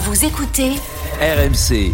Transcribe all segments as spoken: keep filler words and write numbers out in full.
Vous écoutez R M C.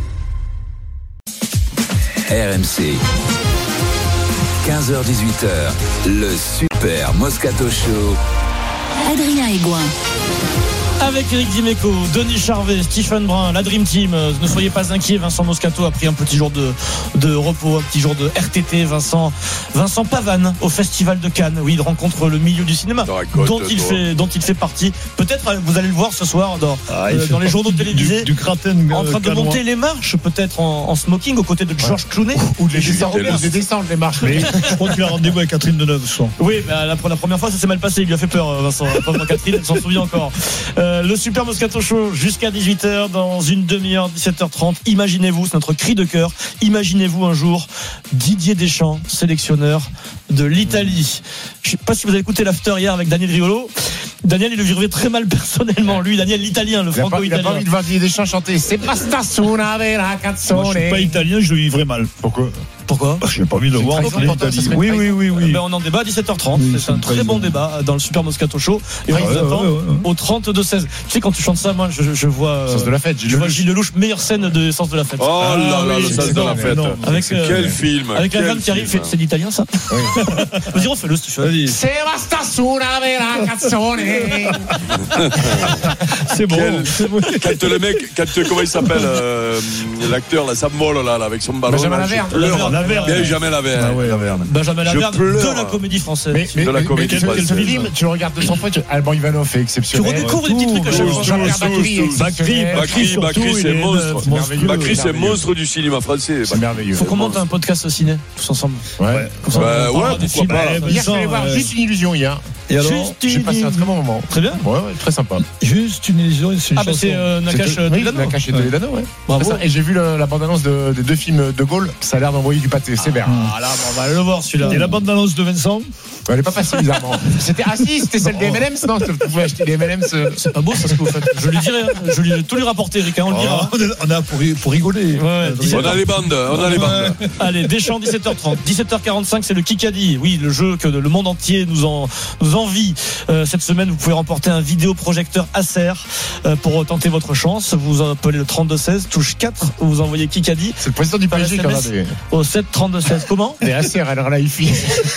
R M C. quinze heures dix-huit heures, le Super Moscato Show. Adrien Aigouin. Avec Éric Dimeco, Denis Charvet, Stephen Brun, la Dream Team. Ne soyez pas inquiets, Vincent Moscato a pris un petit jour de, de repos, un petit jour de R T T. Vincent, Vincent Pavane au Festival de Cannes. Oui, il rencontre le milieu du cinéma Raconte, dont il, fait, dont il fait partie. Peut-être vous allez le voir ce soir dans, ah, euh, dans les journaux télévisés. Du, du Kraten, en train de canois. monter les marches, peut-être en, en smoking, aux côtés de George ouais. Clooney. Ou de les descendre, les descendre les marches. Mais je crois qu'il a rendez-vous avec Catherine Deneuve ce soir. Oui, bah, la, la première fois ça s'est mal passé. Il lui a fait peur, Vincent. La pauvre Catherine, elle s'en souvient encore. Euh, le Super Moscato Show jusqu'à dix-huit heures dans une demi-heure, dix-sept heures trente. Imaginez-vous, c'est notre cri de cœur. Imaginez-vous un jour Didier Deschamps, sélectionneur de l'Italie. Je ne sais pas si vous avez écouté l'after hier avec Daniel Riolo. Daniel, il le vivait très mal personnellement. Lui, Daniel, l'italien, le franco-italien. Il n'a pas envie de voir Didier Deschamps chanter. C'est basta una vera canzone. Moi, je suis pas italien, je le vivrais mal. Pourquoi? Pourquoi? Parce que j'ai pas envie de le voir en Italie. Oui, oui, oui, oui. Ben, on en débat à dix-sept heures trente. Oui, c'est un très bon débat dans le Super Moscato Show. Et on ouais, vous ouais, attend ouais, ouais. au trente-deux seize. Tu sais, quand tu chantes ça, moi, je, je vois. Sens de la fête. Je vois Gilles Lelouch, meilleure scène de Sens de la fête. Oh là là, ah, le oui, Sens de la fête. Avec, c'est euh, quel film. Avec la vanne qui arrive, film. c'est l'italien, ça? Oui. Vas-y, refais-le, si tu veux. C'est basta una vera canzone. C'est bon. Quel... Quand le mec, quand, comment il s'appelle, euh, l'acteur, là, Samuel, là, là, avec son ballon. Benjamin Laverne. Benjamin Laverne. Ah ouais, Laverne. Benjamin Laverne pleure. de la comédie française. Mais, mais, de la comédie mais, française. mais, film, tu le regardes deux cents fois, tu... Alban Ivanov est Tu exceptionnel. redécouvres des petits trucs à chaque fois. Jean-Pierre Bacri est exceptionnel. Bacri, Bacri, c'est monstre. merveilleux. Bacri, c'est monstre du cinéma français. C'est merveilleux. Faut qu'on monte un podcast au ciné, tous ensemble. Ouais. Comme ça, Bah, on parlera ouais, des pourquoi films. pas. Eh ben, Hier, je suis allé sans, voir euh, juste une illusion hier. Et alors, Juste J'ai passé un très bon moment. Très bien. Ouais, ouais, très sympa. juste une illusion, c'est une Ah, bah chanson. c'est euh, Nakash C'était- oui, Toledano. Nakash et Toledano, ouais. Bravo. C'est ça. Et j'ai vu le- la bande-annonce de- des deux films de Gaulle. Ça a l'air d'envoyer du pâté sévère. Ah là, on va aller le voir celui-là. Et la bande-annonce de Vincent? Elle est pas passée bizarrement. C'était ah si, c'était celle des M and M's. Non, tu pouvais acheter des M and M's. C'est pas beau ça ce que vous faites. Je lui dirai, hein. Je lui ai tout lui rapporté, Eric, hein, on le dira. Oh, on est- on a pour, pour rigoler. Ouais, On a les bandes, on a les bandes. Allez, Deschamps, dix-sept heures trente. dix-sept heures quarante-cinq, c'est le Kikadi. Oui, le jeu que le monde entier nous, en, nous envie. Euh, cette semaine, vous pouvez remporter un vidéoprojecteur Acer euh, pour tenter votre chance. Vous appelez le trente-deux seize, touche quatre, vous envoyez Kikadi C'est le président du P S G qui en a des, au sept trente-deux seize. Comment? des Acer, alors là, il fit.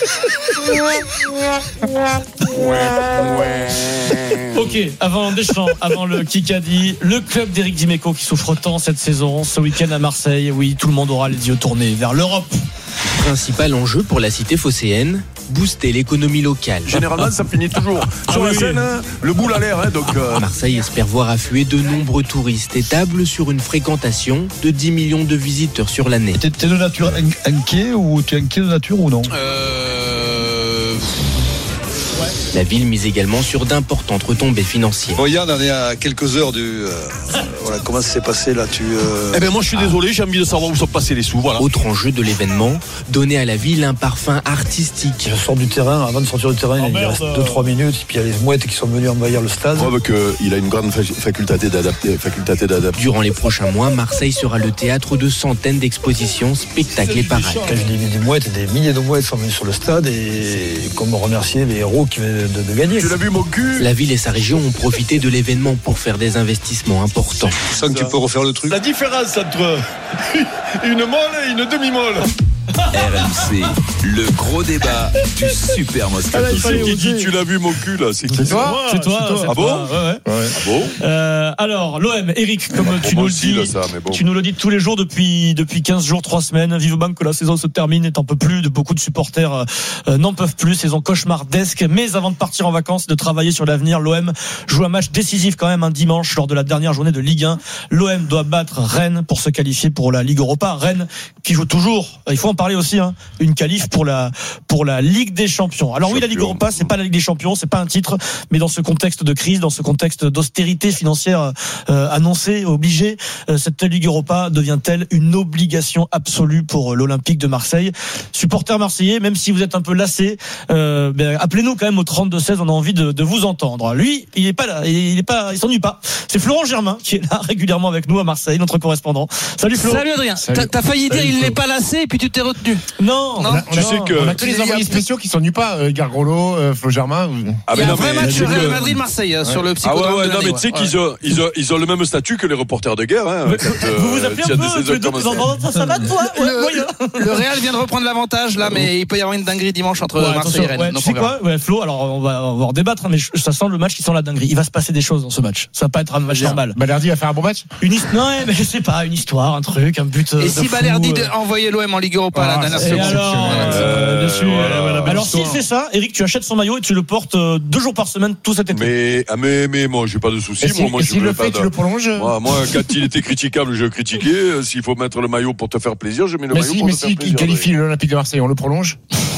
Ok, avant Deschamps, avant le Kikadi, le club d'Éric Dimeco qui souffre tant cette saison, ce week-end à Marseille. Oui, tout le monde aura les yeux tournés vers l'Europe. Principal enjeu pour la cité phocéenne, booster l'économie locale. Généralement, ça finit toujours sur la scène, hein, le boule à l'air. Hein, donc, euh... Marseille espère voir affluer de nombreux touristes et table sur une fréquentation de dix millions de visiteurs sur l'année. T'es, t'es de nature in- inquiet ou tu es inquiet de nature ou non? Euh... La ville mise également sur d'importantes retombées financières. Bon, Yann, on est à quelques heures du. Euh, voilà, comment ça s'est passé là tu, euh... Eh ben moi je suis désolé, j'ai envie de savoir où sont passés les sous. Voilà. Autre enjeu de l'événement, donner à la ville un parfum artistique. Je sors du terrain, avant de sortir du terrain, Oh il merde. reste deux trois minutes, et puis il y a les mouettes qui sont venues envahir le stade. Preuve qu'il a une grande faculté d'adapter. Faculté d'adapter. Durant les prochains mois, Marseille sera le théâtre de centaines d'expositions, spectacles et parades. Quand je dis des mouettes, des milliers de mouettes sont venues sur le stade et comme remercier les héros qui viennent de, de gagner. Tu l'as vu mon cul? La ville et sa région ont profité de l'événement pour faire des investissements importants. Tu sens que tu peux refaire le truc. La différence entre une molle et une demi-molle. R M C, le gros débat du Super Moscato Ah là, il fallait Show. Qui dit tu l'as vu mon cul là? C'est qui? C'est toi C'est toi, c'est Ah toi. bon? Ouais, ouais. Ah bon? Euh, alors, l'O M, Eric, comme tu nous le aussi, dis, là, ça, mais bon. tu nous le dis tous les jours depuis, depuis quinze jours, trois semaines. Vivement que la saison se termine et t'en peux plus. De beaucoup de supporters euh, n'en peuvent plus. Saison cauchemardesque. Mais avant de partir en vacances, de travailler sur l'avenir, l'O M joue un match décisif quand même un dimanche lors de la dernière journée de Ligue un. L'O M doit battre Rennes pour se qualifier pour la Ligue Europa. Rennes qui joue toujours, il faut en parler aussi, hein, une qualif pour la, pour la Ligue des Champions. Alors oui, la Ligue Europa, c'est pas la Ligue des Champions, c'est pas un titre, mais dans ce contexte de crise, dans ce contexte d'austérité financière euh, annoncée, obligée, euh, cette Ligue Europa devient-elle une obligation absolue pour l'Olympique de Marseille? Supporters marseillais, même si vous êtes un peu lassés, euh, ben, appelez-nous quand même au trente-deux seize, on a envie de, de vous entendre. Lui, il est pas là, il est pas, il s'ennuie pas. C'est Florent Germain qui est là régulièrement avec nous à Marseille, notre correspondant. Salut Flo. Salut Adrien. Salut. T'as, t'as failli Salut dire il Flo. n'est pas lassé et puis tu t'es retenu. Non, Non. On a, Tu sais que- on a que les envoyés spéciaux qui s'ennuient pas, euh, Gargolo, euh, Flo Germain. ou- Ah, Il y mais a non, un vrai mais match tu sais Real que- Madrid-Marseille euh, sur le Ah psychodrome. ouais, ouais, de non, mais l'année, tu sais ouais. qu'ils ont, ils ont, ils ont le même statut que les reporters de guerre, hein. Quand, euh, vous vous appelez tu un as peu des tous saisons les deux, comme vous ça. entendez ça va toi ouais, Le, moyen. le- le Real vient de reprendre l'avantage là, mais il peut y avoir une dinguerie dimanche entre Ouais, Marseille et attention, Rennes. ouais, Donc, tu sais on verra. quoi ouais, Flo, alors on va, on va en débattre, hein, mais je- ça sent le match qui sent la dinguerie. Il va se passer des choses dans ce match. Ça va pas être un match normal. Balerdi va faire un bon match. Une his- non, ouais, mais je sais pas, une histoire, un truc, un but. euh, Et de si fou, Balerdi euh. envoyait l'O M en Ligue Europa à la Ah, dernière Et c'est seconde. alors, exceptionnel. euh, dessus, voilà. euh, voilà. Belle Alors s'il histoire. fait ça, Eric, tu achètes son maillot et tu le portes euh, deux jours par semaine tout cet été. Mais, ah, mais, mais moi, j'ai pas de soucis. Et si- Moi, moi, et je s'il veux le pas fait, de- tu le prolonges. Moi, moi, quand il était critiquable, je le critiquais. Euh, S'il faut mettre le maillot pour te faire plaisir, je mets le Mais maillot si, pour mais te faire si, plaisir. il qualifie l'Olympique de Marseille, on le prolonge.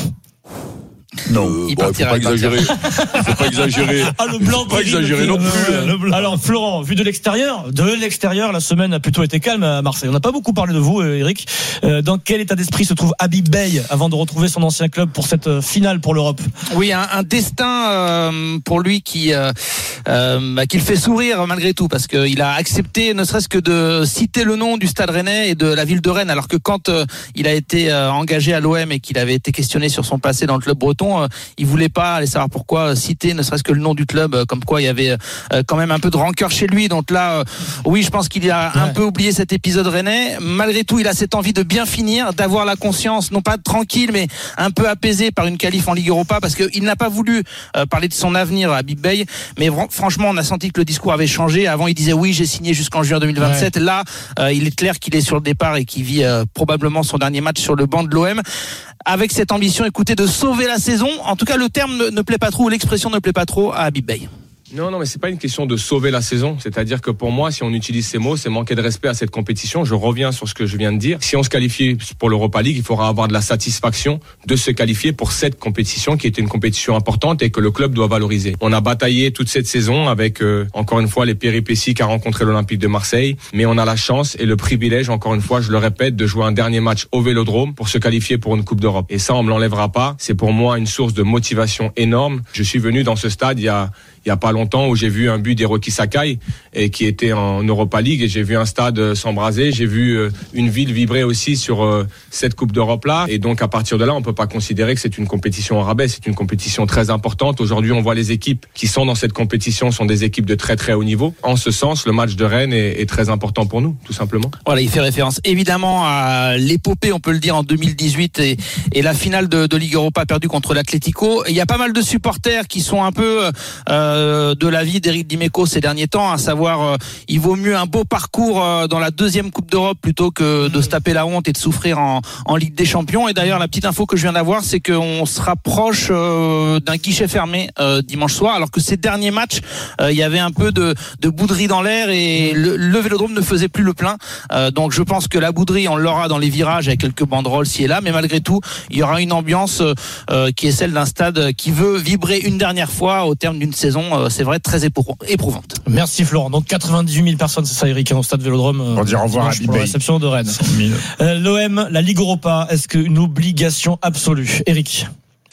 Non. Euh, Il bon, il faut partira, pas il partira. exagérer. Il faut pas exagérer. Ah, le blanc. Pas exagérer non plus, hein. Le blanc. Alors, Florent, vu de l'extérieur, de l'extérieur, la semaine a plutôt été calme à Marseille. On n'a pas beaucoup parlé de vous, euh, Eric. Euh, dans quel état d'esprit se trouve Habib Beye avant de retrouver son ancien club pour cette euh, finale pour l'Europe? Oui, un, un destin euh, pour lui qui euh, euh, bah, qui le fait sourire malgré tout, parce qu'il a accepté, ne serait-ce que de citer le nom du Stade Rennais et de la ville de Rennes, alors que quand euh, il a été euh, engagé à l'O M et qu'il avait été questionné sur son passé dans le club breton, euh, il voulait pas aller savoir pourquoi euh, citer ne serait-ce que le nom du club, euh, comme quoi il y avait euh, quand même un peu de rancœur chez lui. Donc là, euh, oui, je pense qu'il a un Ouais. peu oublié cet épisode rennais. Malgré tout, il a cette envie de bien finir, d'avoir la conscience, non pas tranquille, mais un peu apaisée par une qualif en Ligue Europa, parce qu'il n'a pas voulu euh, parler de son avenir à Habib Beye. Mais vra- franchement, on a senti que le discours avait changé. Avant, il disait oui, j'ai signé jusqu'en juin deux mille vingt-sept. Ouais. Là, euh, il est clair qu'il est sur le départ et qu'il vit euh, probablement son dernier match sur le banc de l'O M. Avec cette ambition, écoutez, de sauver la saison. En tout cas, le terme ne, ne plaît pas trop, ou l'expression ne plaît pas trop à Habib Beye. Non, non, mais c'est pas une question de sauver la saison. C'est-à-dire que pour moi, si on utilise ces mots, c'est manquer de respect à cette compétition. Je reviens sur ce que je viens de dire. Si on se qualifie pour l'Europa League, il faudra avoir de la satisfaction de se qualifier pour cette compétition qui est une compétition importante et que le club doit valoriser. On a bataillé toute cette saison avec, euh, encore une fois, les péripéties qu'a rencontré l'Olympique de Marseille. Mais on a la chance et le privilège, encore une fois, je le répète, de jouer un dernier match au Vélodrome pour se qualifier pour une Coupe d'Europe. Et ça, on me l'enlèvera pas. C'est pour moi une source de motivation énorme. Je suis venu dans ce stade il y a il y a pas longtemps où j'ai vu un but d'Hiroki Sakai et qui était en Europa League et j'ai vu un stade s'embraser, j'ai vu une ville vibrer aussi sur cette Coupe d'Europe là et donc à partir de là on peut pas considérer que c'est une compétition au rabais, c'est une compétition très importante. Aujourd'hui on voit les équipes qui sont dans cette compétition sont des équipes de très très haut niveau. En ce sens le match de Rennes est, est très important pour nous tout simplement. Voilà, il fait référence évidemment à l'épopée on peut le dire en deux mille dix-huit et, et la finale de, de Ligue Europa perdue contre l'Atlético. Il y a pas mal de supporters qui sont un peu euh, de l'avis d'Éric Dimeco ces derniers temps, à savoir euh, il vaut mieux un beau parcours euh, dans la deuxième Coupe d'Europe plutôt que de se taper la honte et de souffrir en, en Ligue des Champions. Et d'ailleurs la petite info que je viens d'avoir, c'est qu'on se rapproche euh, d'un guichet fermé euh, dimanche soir, alors que ces derniers matchs euh, il y avait un peu de, de bouderie dans l'air et le, le Vélodrome ne faisait plus le plein. Euh, donc je pense que la bouderie on l'aura dans les virages avec quelques banderoles ci et là, mais malgré tout il y aura une ambiance euh, qui est celle d'un stade qui veut vibrer une dernière fois au terme d'une saison, c'est vrai, très éprouvante. Merci Florent. Donc quatre-vingt-dix mille personnes, c'est ça Eric, au stade Vélodrome. On dit au revoir à pour la réception de Rennes. Euh, L'O M, la Ligue Europa, est-ce qu'une obligation absolue? Eric?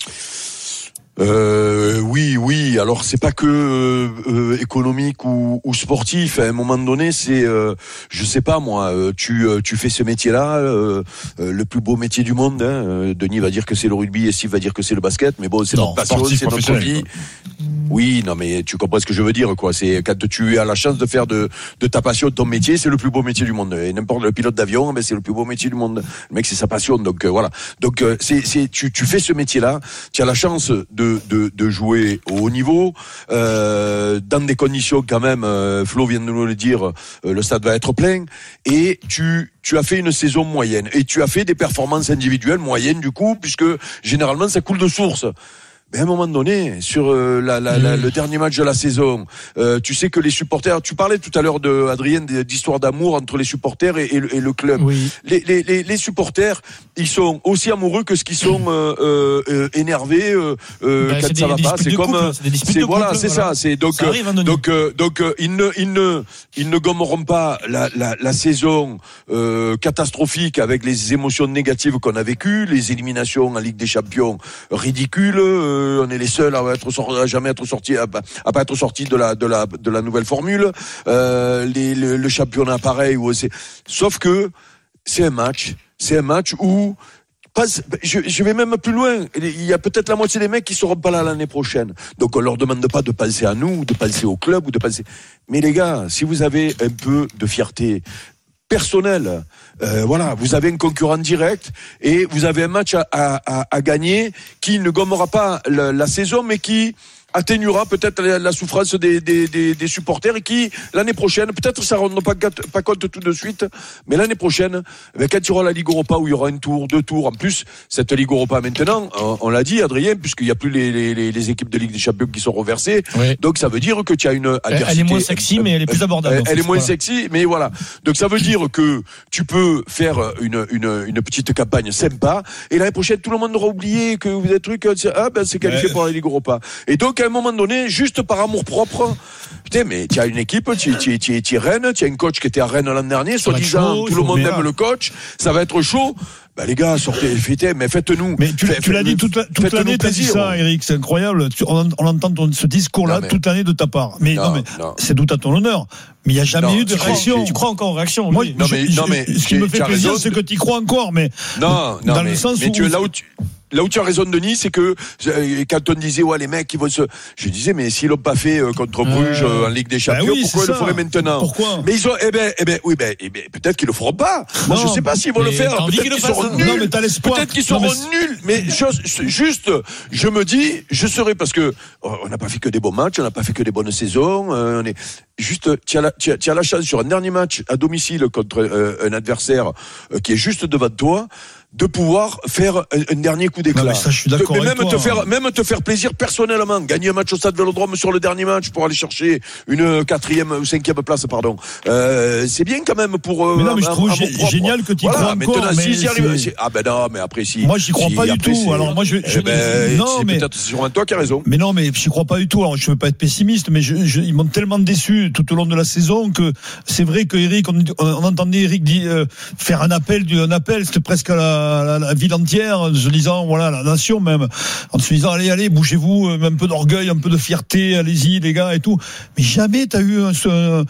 Euh, oui, oui. Alors c'est pas que euh, euh, économique ou, ou sportif. À un moment donné, c'est, euh, je sais pas moi. Euh, tu euh, tu fais ce métier-là, euh, euh, le plus beau métier du monde. Hein. Denis va dire que c'est le rugby et Steve va dire que c'est le basket. Mais bon, c'est non, notre passion, c'est notre vie. Quoi. Oui, non, mais tu comprends ce que je veux dire, quoi. C'est quand tu as la chance de faire de de ta passion ton métier, c'est le plus beau métier du monde. Et n'importe le pilote d'avion, ben c'est le plus beau métier du monde. Le mec, c'est sa passion. Donc euh, voilà. Donc euh, c'est c'est tu tu fais ce métier-là. Tu as la chance de De, de jouer au haut niveau euh, dans des conditions quand même euh, Flo vient de nous le dire, euh, le stade va être plein et tu tu as fait une saison moyenne et tu as fait des performances individuelles moyennes du coup puisque généralement ça coule de source. Mais à un moment donné, sur euh, la, la, la, le dernier match de la saison, euh, tu sais que les supporters, tu parlais tout à l'heure de Adrien d'histoire d'amour entre les supporters et, et, le, et le club. Oui. Les, les, les, les supporters, ils sont aussi amoureux que ce qu'ils sont euh, euh, énervés euh, euh, ben, quand ça des, va des pas. C'est comme, couple, c'est, des c'est de voilà, couple, c'est voilà. ça. C'est donc ça arrive, hein, donc euh, donc euh, ils ne ils ne ils ne gommeront pas la la, la saison euh, catastrophique avec les émotions négatives qu'on a vécues, les éliminations en Ligue des Champions ridicules. Euh, on est les seuls à être sorti, à jamais être sorti, à, à pas être sorti de la de la de la nouvelle formule. Euh, les, le, le championnat pareil. Où c'est... Sauf que c'est un match, c'est un match où Passe, je, je vais même plus loin. Il y a peut-être la moitié des mecs qui seront pas là l'année prochaine. Donc on leur demande pas de penser à nous, de penser au club ou de penser. Mais les gars, si vous avez un peu de fierté personnelle, euh, voilà, vous avez un concurrent direct et vous avez un match à, à, à gagner qui ne gommera pas la, la saison, mais qui atténuera peut-être la, la souffrance des, des, des, des supporters et qui, l'année prochaine, peut-être ça ne rend pas, pas compte tout de suite, mais l'année prochaine, ben, quand il y aura la Ligue Europa où il y aura un tour, deux tours, en plus, cette Ligue Europa maintenant, on, on l'a dit, Adrien, puisqu'il n'y a plus les, les, les équipes de Ligue des Champions qui sont reversées, oui. Donc ça veut dire que tu as une adversité. Elle est moins sexy, mais elle est plus abordable. Elle, elle est moins voilà. sexy, mais voilà. Donc ça veut dire que tu peux faire une, une, une petite campagne sympa, et l'année prochaine, tout le monde aura oublié que vous êtes truc, ah ben c'est qualifié ouais. pour la Ligue Europa. Et donc, à un moment donné, juste par amour propre, putain, mais tu as une équipe, tu es Rennes, tu as une coach qui était à Rennes l'an dernier, soi-disant, tout le monde aime le coach, ça va être chaud. Bah les gars, sortez, fêtez, mais faites-nous. Mais tu, Fait, tu l'as dit toute, la, toute l'année, t'as dit ça, Eric, c'est incroyable. Tu, on, on entend ton, ce discours-là mais, toute l'année de ta part. Mais non, non mais non. C'est tout à ton honneur. Mais il n'y a jamais non, eu de réaction. Tu crois encore aux réactions? Moi, non, je, mais, je, non, mais ce qui me fait plaisir, c'est que tu y crois encore, mais non, non, dans mais, le sens mais où tu es là où tu Là où tu as raison, Denis, c'est que quand on disait ouais les mecs ils vont se, je disais mais s'ils l'ont pas fait contre Bruges euh, en Ligue des Champions, bah oui, pourquoi ils le feraient maintenant? Pourquoi? Mais ils ont, eh ben, eh ben, oui ben, eh ben peut-être qu'ils le feront pas. Moi non, je sais pas s'ils vont le faire. Peut-être qu'ils, qu'ils seront nuls. Non, mais t'as l'espoir. Peut-être qu'ils seront non, mais nuls. Mais je, juste, je me dis, je serai parce que on n'a pas fait que des bons matchs, on n'a pas fait que des bonnes saisons. Euh, on est juste, tu as la, tu as, tu as la chance sur un dernier match à domicile contre euh, un adversaire euh, qui est juste devant toi, de pouvoir faire un, un dernier coup d'éclat. Non, mais ça, je suis d'accord de, mais avec même toi, te faire, hein. même te faire plaisir personnellement, gagner un match au Stade Vélodrome sur le dernier match pour aller chercher une quatrième ou cinquième place, pardon. Euh, c'est bien quand même pour. Euh, mais non, mais je un, trouve un g- génial que tu y voilà, crois encore. Maintenant, mais si j'y arrive, si, ah ben non, mais après si. Moi, j'y crois si, pas du tout. C'est, alors moi, je, je eh ben, non, c'est mais peut-être sûrement toi qui as raison. Mais non, mais j'y crois pas du tout. Alors, je veux pas être pessimiste, mais je, je, ils m'ont tellement déçu tout au long de la saison que c'est vrai que Eric, on, on entendait Eric dire, euh, faire un appel, un appel, c'était presque à la, la, la ville entière, en se disant, voilà, la nation même, en se disant, allez, allez, bougez-vous, un peu d'orgueil, un peu de fierté, allez-y, les gars, et tout. Mais jamais t'as eu un, un,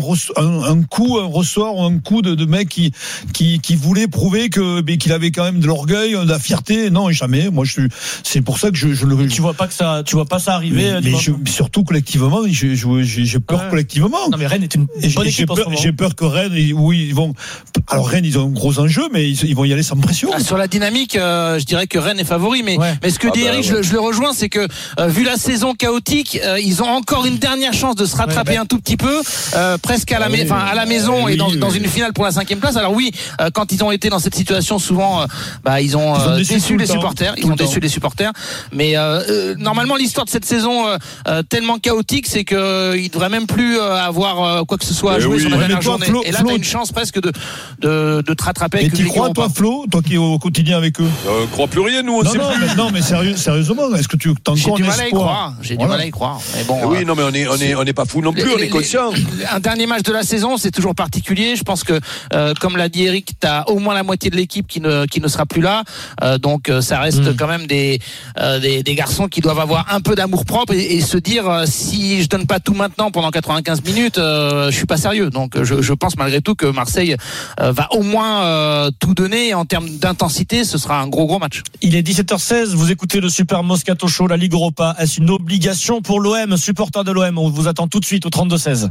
un, un coup, un ressort, un coup de, de mec qui, qui, qui voulait prouver que, mais qu'il avait quand même de l'orgueil, de la fierté. Non, jamais. Moi, je suis, c'est pour ça que je, je le. Tu vois pas que ça, tu vois pas ça arriver. Mais, mais je, surtout collectivement, je, je, j'ai, j'ai peur ouais. collectivement. Non, mais Rennes est une bonne équipe. J'ai peur, j'ai peur que Rennes, oui, ils vont. Alors Rennes, ils ont un gros enjeu, mais ils, ils vont y aller sans pression. Ah, sur la dynamique, euh, je dirais que Rennes est favori, mais, ouais. mais ce que ah dit bah, Eric, ouais. je, je le rejoins, c'est que euh, vu la saison chaotique, euh, ils ont encore une dernière chance de se rattraper ouais, bah, un tout petit peu, euh, presque à la, oui, à la maison oui, et dans, oui, dans oui. une finale pour la cinquième place. Alors oui, euh, quand ils ont été dans cette situation, souvent, euh, bah, ils ont, euh, ils ont déçu, déçu les temps, supporters, ils ont déçu les supporters. Mais euh, euh, normalement, l'histoire de cette saison euh, euh, tellement chaotique, c'est que euh, ils devraient même plus euh, avoir euh, quoi que ce soit à jouer oui, sur la dernière journée. Flo, et là, t'as une chance presque de de, de te rattraper. Et tu crois, toi, Flo, toi qui es au quotidien avec eux? On croit plus rien, nous. On non, sait non, plus. Mais, non, mais sérieux, sérieusement, est-ce que tu t'as encore J'ai du un mal à y croire. J'ai voilà. du mal à y croire. Mais bon. Oui, euh, non, mais on est on est on n'est pas fou non plus. Les, on est conscient. Un dernier match de la saison, c'est toujours particulier. Je pense que, euh, comme l'a dit Eric, t'as au moins la moitié de l'équipe qui ne qui ne sera plus là. Euh, donc euh, ça reste mmh. quand même des, euh, des des garçons qui doivent avoir un peu d'amour propre et, et se dire euh, si je donne pas tout maintenant pendant quatre-vingt-quinze minutes, euh, je suis pas sérieux. Donc je, je pense malgré tout que Marseille euh, va au moins euh, tout donner en termes d'intensité. Ce sera un gros gros match. Il est dix-sept heures seize. Vous écoutez le Super Moscato Show, la Ligue Europa. Est-ce une obligation pour l'O M, supporter de l'O M? On vous attend tout de suite au trente-deux seize.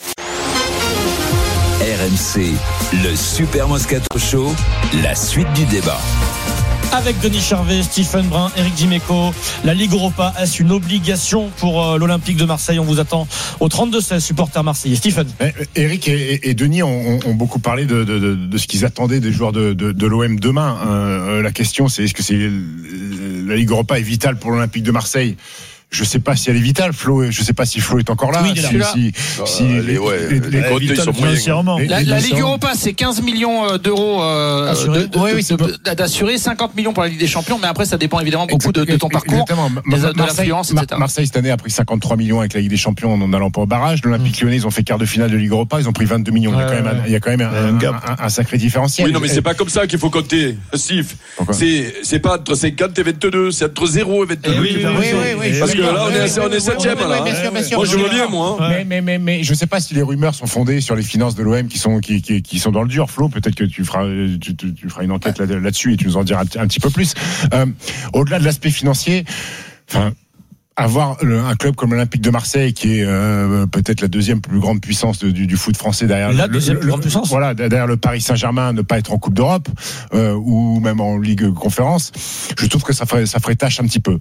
R M C, le Super Moscato Show, la suite du débat. Avec Denis Charvet, Stephen Brun, Eric Dimeco, la Ligue Europa, est-ce une obligation pour euh, l'Olympique de Marseille? On vous attend au trente-deux seize, supporters marseillais. Stephen. Eric et, et Denis ont, ont beaucoup parlé de, de, de, de ce qu'ils attendaient des joueurs de, de, de l'O M demain. Euh, la question, c'est est-ce que c'est, la Ligue Europa est vitale pour l'Olympique de Marseille? Je sais pas si elle est vitale, Flo. Je sais pas si Flo est encore là. Oui, il est là. Si, si, si euh, les, ouais, les, les, les comptes sont financièrement. La, la Ligue Europa, c'est quinze millions d'euros euh, de, de, oui, oui, de, de, d'assurer, cinquante millions pour la Ligue des Champions, mais après ça dépend évidemment beaucoup de, de ton parcours, des, de l'affluence, et cetera. Marseille cette année a pris cinquante-trois millions avec la Ligue des Champions en n'allant pas au barrage. L'Olympique Lyonnais, ils ont fait quart de finale de Ligue Europa, ils ont pris vingt-deux millions. Il y a quand même, un, il y a quand même un, un, un, un sacré différentiel. Oui, non, mais c'est pas comme ça qu'il faut compter, Steve. C'est, c'est pas entre cinquante et vingt-deux, c'est entre zéro et vingt-deux. Oui, oui, oui, oui. Parce que là, on est, on est septième, là. Bien sûr, bien sûr. Moi, je veux bien, moi. Mais, mais, mais, mais, je sais pas si les rumeurs sont fondées sur les finances de l'O M qui sont, qui, qui, qui sont dans le dur. Flo, peut-être que tu feras, tu, tu, tu feras une enquête là, là-dessus et tu nous en diras un, un petit peu plus. Euh, au-delà de l'aspect financier, enfin, avoir le, un club comme l'Olympique de Marseille, qui est euh, peut-être la deuxième plus grande puissance de, du, du foot français derrière la le, deuxième le, plus grande puissance. Voilà, derrière le Paris Saint-Germain, ne pas être en Coupe d'Europe euh, ou même en Ligue Conférence, je trouve que ça ferait ça ferait tâche un petit peu.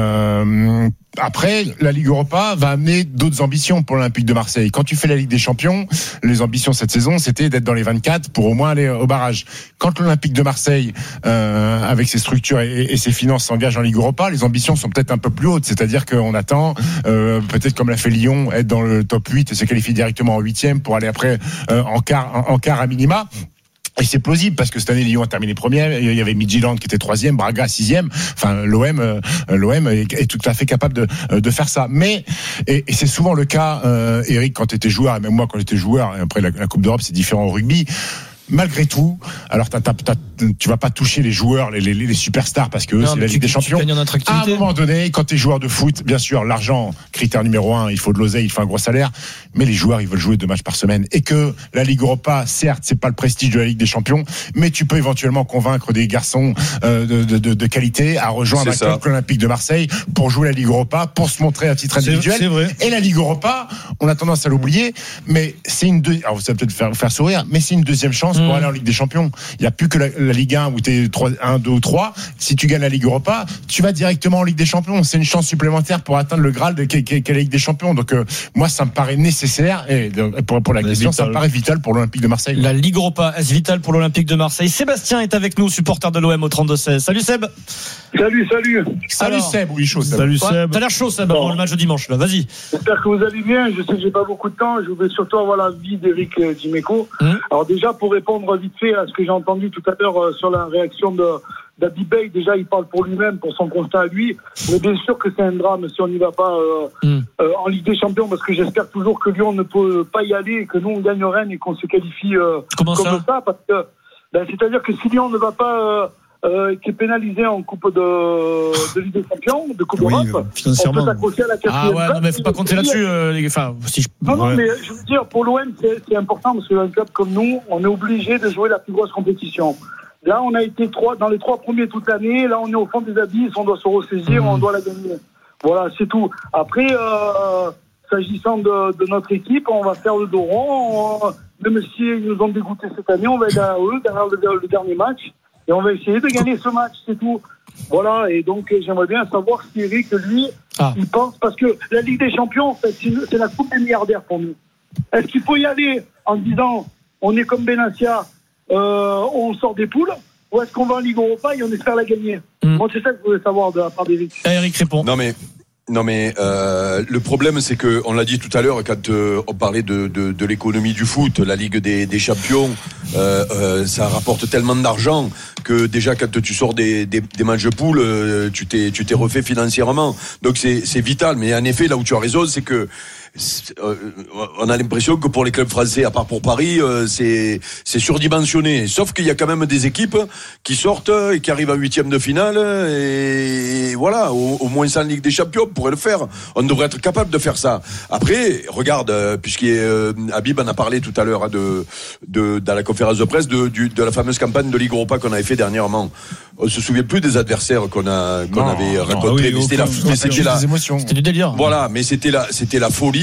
Euh, après, la Ligue Europa va amener d'autres ambitions pour l'Olympique de Marseille. Quand tu fais la Ligue des Champions, les ambitions cette saison, c'était d'être dans les vingt-quatre pour au moins aller au barrage. Quand l'Olympique de Marseille, euh, avec ses structures et, et ses finances, s'engage en Ligue Europa, les ambitions sont peut-être un peu plus hautes. C'est-à-dire qu'on attend, euh, peut-être comme l'a fait Lyon, être dans le top huit et se qualifier directement en huitième pour aller après euh, en quart, en, en quart à minima. Et c'est plausible parce que cette année Lyon a terminé premier, il y avait Midtjylland qui était troisième, Braga sixième. Enfin, l'O M, euh, l'O M est, est tout à fait capable de, de faire ça. Mais et, et c'est souvent le cas, euh, Eric, quand tu étais joueur, et même moi quand j'étais joueur. Et après la, la Coupe d'Europe, c'est différent au rugby. Malgré tout, alors t'as, t'as, t'as, tu vas pas toucher les joueurs, les, les, les superstars parce que eux, non, c'est la Ligue des Champions. À un moment donné, quand t'es joueur de foot, bien sûr, l'argent, critère numéro un, il faut de l'oseille, il faut un gros salaire, mais les joueurs, ils veulent jouer deux matchs par semaine. Et que la Ligue Europa, certes, c'est pas le prestige de la Ligue des Champions, mais tu peux éventuellement convaincre des garçons euh, de, de, de, de qualité à rejoindre un club olympique de Marseille pour jouer la Ligue Europa, pour se montrer à titre individuel. C'est, c'est vrai. Et la Ligue Europa, on a tendance à l'oublier, mais c'est une deux... alors ça va peut-être faire, faire sourire, mais c'est une deuxième chance pour aller en Ligue des Champions. Il n'y a plus que la, la Ligue un où tu es un, deux ou trois. Si tu gagnes la Ligue Europa, tu vas directement en Ligue des Champions. C'est une chance supplémentaire pour atteindre le Graal de qu'est la Ligue des Champions. Donc euh, moi, ça me paraît nécessaire et pour, pour la mais question, vital. Ça me paraît vital pour l'Olympique de Marseille. La Ligue Europa, est-ce vital pour l'Olympique de Marseille? Sébastien est avec nous, supporter de l'O M au trente-deux seize. Salut Seb. Salut, salut. Salut Alors, Seb, oui, chaud Seb. Salut Seb. Ouais, t'as l'air chaud Seb avant le match de dimanche là, vas-y. J'espère que vous allez bien, je sais que j'ai pas beaucoup de temps, je voulais surtout avoir l'avis d'Éric Dimeco. Mmh. Alors déjà, pour répondre vite fait à ce que j'ai entendu tout à l'heure euh, sur la réaction de d'Adi Bey, déjà il parle pour lui-même, pour son constat à lui, mais bien sûr que c'est un drame si on n'y va pas euh, mmh. euh, en Ligue des Champions, parce que j'espère toujours que Lyon ne peut pas y aller, et que nous on gagne Rennes et qu'on se qualifie euh, comme ça, ça parce que ben, c'est-à-dire que si Lyon ne va pas euh, Euh, qui est pénalisé en Coupe de, de Ligue des Champions, de Coupe oui, d'Europe, on peut s'accrocher à la quatrième. Ah ouais, non mais faut pas compter là-dessus, euh, les enfin, si je... Non, non, ouais. mais je veux dire, pour l'O M, c'est, c'est important parce qu'un club comme nous, on est obligé de jouer la plus grosse compétition. Là, on a été trois, dans les trois premiers toute l'année, là, on est au fond des abysses, on doit se ressaisir, mmh. on doit la gagner. Voilà, c'est tout. Après, euh, s'agissant de, de notre équipe, on va faire le dos rond, on, même si ils nous ont dégoûté cette année, on va être derrière eux, derrière le, le dernier match. Et on va essayer de gagner ce match, c'est tout. Voilà, et donc j'aimerais bien savoir si Eric, lui, ah. il pense, parce que la Ligue des Champions, en fait, c'est la coupe des milliardaires pour nous. Est-ce qu'il faut y aller en disant, on est comme Benassia, euh, on sort des poules, ou est-ce qu'on va en Ligue Europa et on espère la gagner? mm. Moi, c'est ça que je voulais savoir de la part d'Eric. Eric répond. Non mais... Non mais euh, le problème c'est que on l'a dit tout à l'heure quand euh, on parlait de, de, de l'économie du foot, la Ligue des, des Champions, euh, euh, ça rapporte tellement d'argent que déjà quand tu sors des, des, des matchs de poule, euh, tu t'es tu t'es refait financièrement. Donc c'est c'est vital. Mais en effet là où tu as raison, c'est que Euh, on a l'impression que pour les clubs français, à part pour Paris, euh, c'est c'est surdimensionné. Sauf qu'il y a quand même des équipes qui sortent et qui arrivent en huitième de finale et, et voilà, au, au moins ça en Ligue des Champions, on pourrait le faire. On devrait être capable de faire ça. Après, regarde, euh, puisqu'il euh, Habib en a parlé tout à l'heure hein, de de dans la conférence de presse de du, de la fameuse campagne de Ligue Europa qu'on avait fait dernièrement. On se souvient plus des adversaires qu'on a qu'on non, avait rencontrés. Oui, c'était la, mais c'était la, c'était du délire. Voilà, mais c'était la, c'était la folie.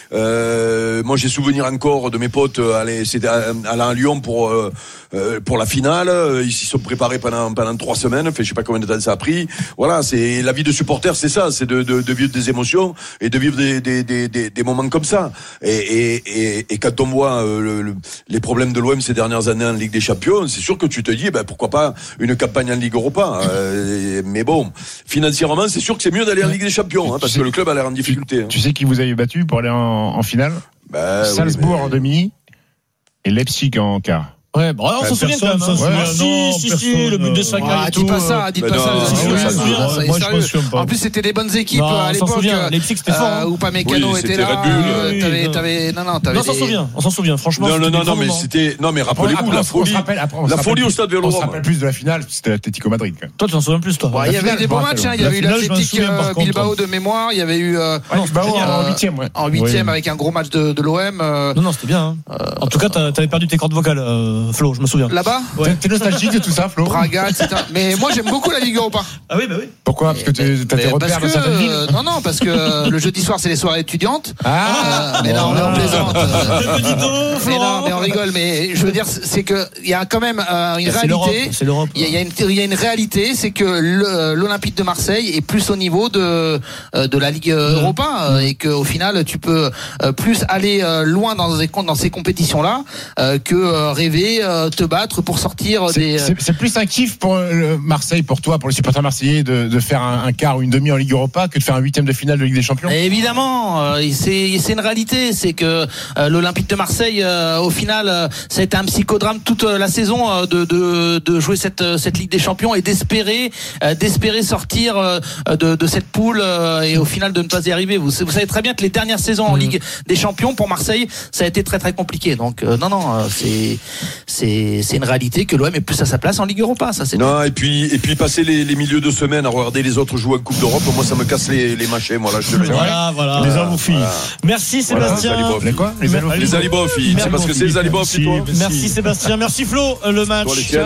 Euh, moi, j'ai souvenir encore de mes potes aller, c'était aller à Lyon pour euh, pour la finale. Ils s'y sont préparés pendant pendant trois semaines. Fait, je sais pas combien de temps ça a pris. Voilà, c'est la vie de supporter, c'est ça, c'est de, de de vivre des émotions et de vivre des des des des, des moments comme ça. Et et et, et quand on voit euh, le, le, les problèmes de l'O M ces dernières années en Ligue des Champions, c'est sûr que tu te dis, ben pourquoi pas une campagne en Ligue Europa. Euh, mais bon, financièrement, c'est sûr que c'est mieux d'aller en Ligue des Champions, hein, parce que le club a l'air en difficulté. Tu, hein. tu sais qui vous avez battu pour aller en, en finale? Bah, Salzbourg oui, mais... en demi et Leipzig en quart. Ouais, bon, on s'en souvient quand même. Hein. Si, si, si, le but de Saka et tout. Dis pas ça, dis pas ça. Moi, je me souviens pas. En plus, c'était des bonnes équipes à l'époque. Leipzig, c'était fort. Où Upamecano était là. T'avais, t'avais, non, non, t'avais. Non, on s'en souvient. On s'en souvient. Franchement. Non, non, non, non, mais c'était, non, mais rappelez-vous la folie. La folie au stade Vélodrome. On se rappelle plus de la finale, c'était l'Atlético Madrid. Toi, tu t'en souviens plus, toi. Il y avait eu des bons matchs. Il y avait eu l'Atlético Bilbao de mémoire. Il y avait eu Bilbao en huitième, ouais. En huitième avec un gros match de l'O M. Non, non, c'était bien. En tout cas, t'avais perdu tes cordes vocales, Flo. Je me souviens. Là-bas. T'es nostalgique de tout ça, Flo? Braga, et cetera. Mais moi, j'aime beaucoup la Ligue Europa. Ah oui, bah oui. Pourquoi? Parce que t'as des repères dans certaines villes? Non, non, parce que le jeudi soir, c'est les soirées étudiantes. Ah! Mais non, mais on plaisante. Mais non, mais on rigole. Mais je veux dire, c'est que il y a quand même une réalité. C'est l'Europe. Il y a une, il y a une réalité, c'est que l'Olympique de Marseille est plus au niveau de de la Ligue Europa et qu'au final, tu peux plus aller loin dans ces dans ces compétitions-là que rêver, te battre pour sortir des. C'est, c'est plus un kiff pour Marseille, pour toi, pour les supporters marseillais, de, de faire un, un quart ou une demi en Ligue Europa que de faire un huitième de finale de Ligue des Champions. Et évidemment, euh, c'est, c'est une réalité, c'est que euh, l'Olympique de Marseille, euh, au final, euh, ça a été un psychodrame toute la saison euh, de, de, de jouer cette, cette Ligue des Champions et d'espérer, euh, d'espérer sortir euh, de, de cette poule euh, et au final de ne pas y arriver. Vous, vous savez très bien que les dernières saisons en Ligue des Champions pour Marseille, ça a été très très compliqué. Donc euh, non non, euh, c'est c'est c'est une réalité que l'O M est plus à sa place en Ligue Europa, ça c'est non bien. et puis et puis passer les, les milieux de semaine à regarder les autres jouer en Coupe d'Europe, moi ça me casse les les machets, moi là je te le dis. Voilà voilà. Les hommes aux filles. Voilà. Merci Sébastien. Voilà, les quoi? Les Alibofi. Les Alibofi. C'est parce que c'est les Alibofi toi. Merci Sébastien, merci Flo. Le match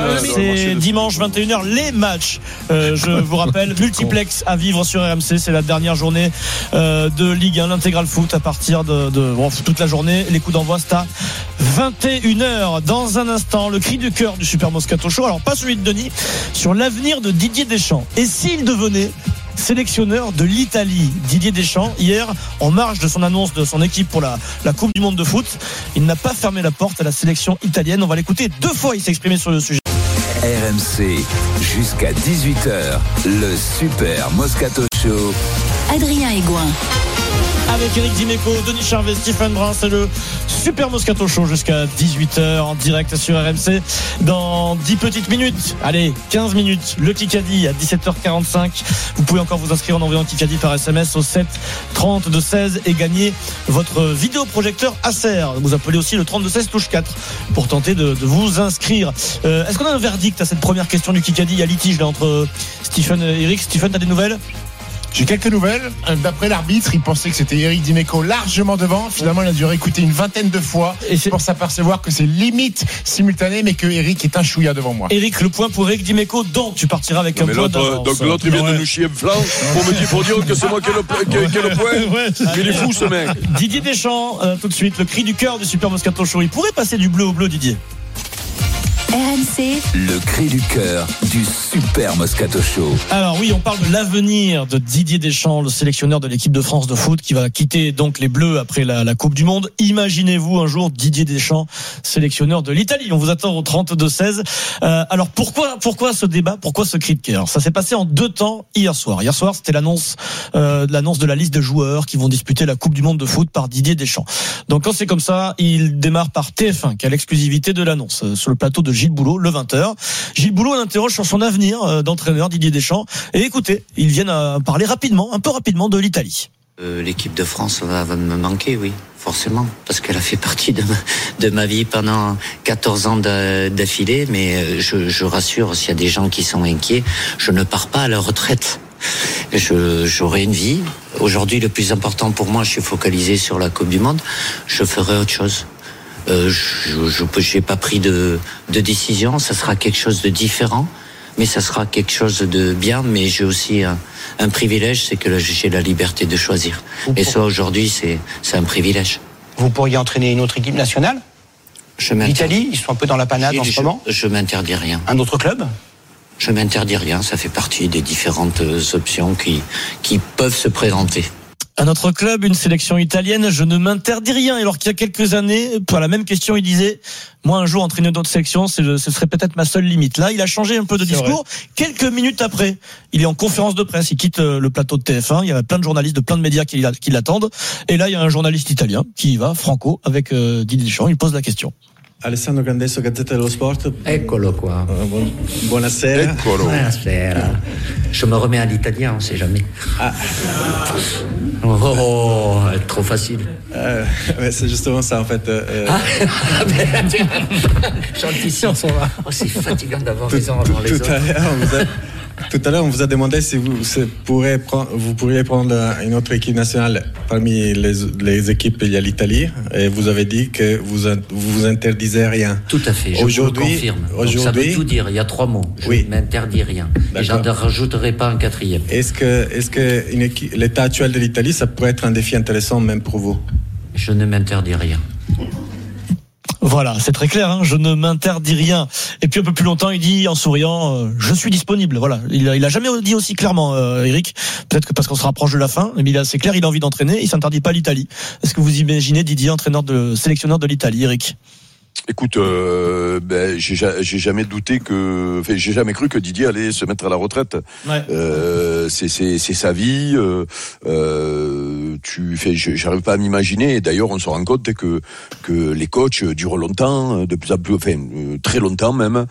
c'est dimanche vingt et une heures les matchs. Euh, je vous rappelle multiplex à vivre sur R M C, c'est la dernière journée euh, de Ligue un, l'intégral foot à partir de, de bon, toute la journée. Les coups d'envoi c'est à vingt et une heures. Dans un instant, le cri du cœur du Super Moscato Show. Alors pas celui de Denis, sur l'avenir de Didier Deschamps. Et s'il devenait sélectionneur de l'Italie, Didier Deschamps, hier, en marge de son annonce de son équipe pour la, la Coupe du Monde de foot, il n'a pas fermé la porte à la sélection italienne. On va l'écouter deux fois, il s'est exprimé sur le sujet. R M C, jusqu'à dix-huit heures, le Super Moscato Show. Adrien Aigouin. Avec Eric Dimeco, Denis Charvet, Stephen Brun, c'est le Super Moscato Show jusqu'à dix-huit heures en direct sur R M C. Dans dix petites minutes, allez, quinze minutes, le Kikadi à dix-sept heures quarante-cinq. Vous pouvez encore vous inscrire en envoyant Kikadi par S M S au sept trente-deux seize et gagner votre vidéoprojecteur Acer. Vous appelez aussi le trente-deux seize touche quatre pour tenter de, de vous inscrire. Euh, est-ce qu'on a un verdict à cette première question du Kikadi? Il y a litige là entre Stephen et Eric. Stephen, t'as des nouvelles? J'ai quelques nouvelles. D'après l'arbitre, il pensait que c'était Eric Dimeco largement devant. Finalement, il a dû réécouter une vingtaine de fois et c'est pour s'apercevoir que c'est limite simultané, mais que Eric est un chouïa devant moi. Eric, le point pour Eric Dimeco, donc tu partiras avec non, un point d'avance. Donc l'autre, il vient ouais. de nous chier un flanc pour me dire, pour dire que c'est moi qui ai le, qui, qui ai le point. Ouais. Il est fou, ce mec. Didier Deschamps, euh, tout de suite, le cri du cœur du Super Moscato Show. Il pourrait passer du bleu au bleu, Didier. R M C, le cri du cœur du Super Moscato Show. Alors oui, on parle de l'avenir de Didier Deschamps, le sélectionneur de l'équipe de France de foot qui va quitter donc les Bleus après la, la Coupe du Monde. Imaginez-vous un jour Didier Deschamps, sélectionneur de l'Italie. On vous attend au trente-deux seize. Euh, alors pourquoi pourquoi ce débat, pourquoi ce cri de cœur? Ça s'est passé en deux temps hier soir. Hier soir, c'était l'annonce euh, l'annonce de la liste de joueurs qui vont disputer la Coupe du Monde de foot par Didier Deschamps. Donc quand c'est comme ça, il démarre par T F un qui a l'exclusivité de l'annonce euh, sur le plateau de Gilles Boulot, le vingt heures. Gilles Boulot l'interroge sur son avenir euh, d'entraîneur Didier Deschamps. Et écoutez, ils viennent à parler rapidement, un peu rapidement de l'Italie. Euh, l'équipe de France va, va me manquer, oui, forcément, parce qu'elle a fait partie de ma, de ma vie pendant quatorze ans d'affilée. Mais je, je rassure, s'il y a des gens qui sont inquiets, je ne pars pas à la retraite. Je, j'aurai une vie. Aujourd'hui, le plus important pour moi, je suis focalisé sur la Coupe du Monde. Je ferai autre chose. Euh, je je n'ai pas pris de, de décision, ça sera quelque chose de différent, mais ça sera quelque chose de bien, mais j'ai aussi un, un privilège, c'est que j'ai la liberté de choisir. Et ça, aujourd'hui, c'est, c'est un privilège. Vous pourriez entraîner une autre équipe nationale? L'Italie, ils sont un peu dans la panade je, en ce je, moment. Je m'interdis rien. Un autre club? Je m'interdis rien, ça fait partie des différentes options qui, qui peuvent se présenter. Un autre club, une sélection italienne, je ne m'interdis rien. Alors qu'il y a quelques années, pour la même question, il disait, moi un jour entraîner d'autres sélections, ce serait peut-être ma seule limite. Là, il a changé un peu de c'est discours. Vrai. Quelques minutes après, il est en conférence de presse, il quitte le plateau de T F un. Il y a plein de journalistes, de plein de médias qui, qui l'attendent. Et là, il y a un journaliste italien qui y va, Franco, avec euh, Didier Deschamps. Il pose la question. Alessandro Grandesso, Gazzetta dello Sport. Eccolo qua. Uh, buon, buonasera. Eccolo. Buonasera. Je me remets à l'italien, on sait jamais. Ah. Oh, oh, trop facile. Euh, mais c'est justement ça en fait. Euh, ah, Gentillissime. Oh, c'est fatigant d'avoir tout, raison avant tout, les tout autres. À l'heure, on vous a, tout à l'heure, on vous a demandé si vous, pourrez prendre, vous pourriez prendre une autre équipe nationale parmi les, les équipes. Il y a l'Italie, et vous avez dit que vous vous, vous interdisez rien. Tout à fait. Je aujourd'hui, vous le confirme. Aujourd'hui, Donc, ça veut tout dire. Il y a trois mots. Je oui. ne m'interdis rien. D'accord. Et j'en ne rajouterai pas un quatrième. Est-ce que, est-ce que une équipe, l'état actuel de l'Italie, ça pourrait être un défi intéressant même pour vous? Je ne m'interdis rien. Voilà, c'est très clair, hein, je ne m'interdis rien. Et puis un peu plus longtemps, il dit en souriant, euh, je suis disponible. Voilà, il a, il a jamais dit aussi clairement, euh, Eric. Peut-être que parce qu'on se rapproche de la fin, mais il est assez clair, il a envie d'entraîner, il s'interdit pas l'Italie. Est-ce que vous imaginez Didier, entraîneur de sélectionneur de l'Italie, Eric? Écoute, euh, ben, j'ai, j'ai jamais douté que, enfin, j'ai jamais cru que Didier allait se mettre à la retraite. Ouais. Euh, c'est, c'est, c'est sa vie. Euh, euh, tu, fais, j'arrive pas à m'imaginer. Et d'ailleurs, on se rend compte que que les coachs durent longtemps, de plus en plus, enfin, très longtemps même.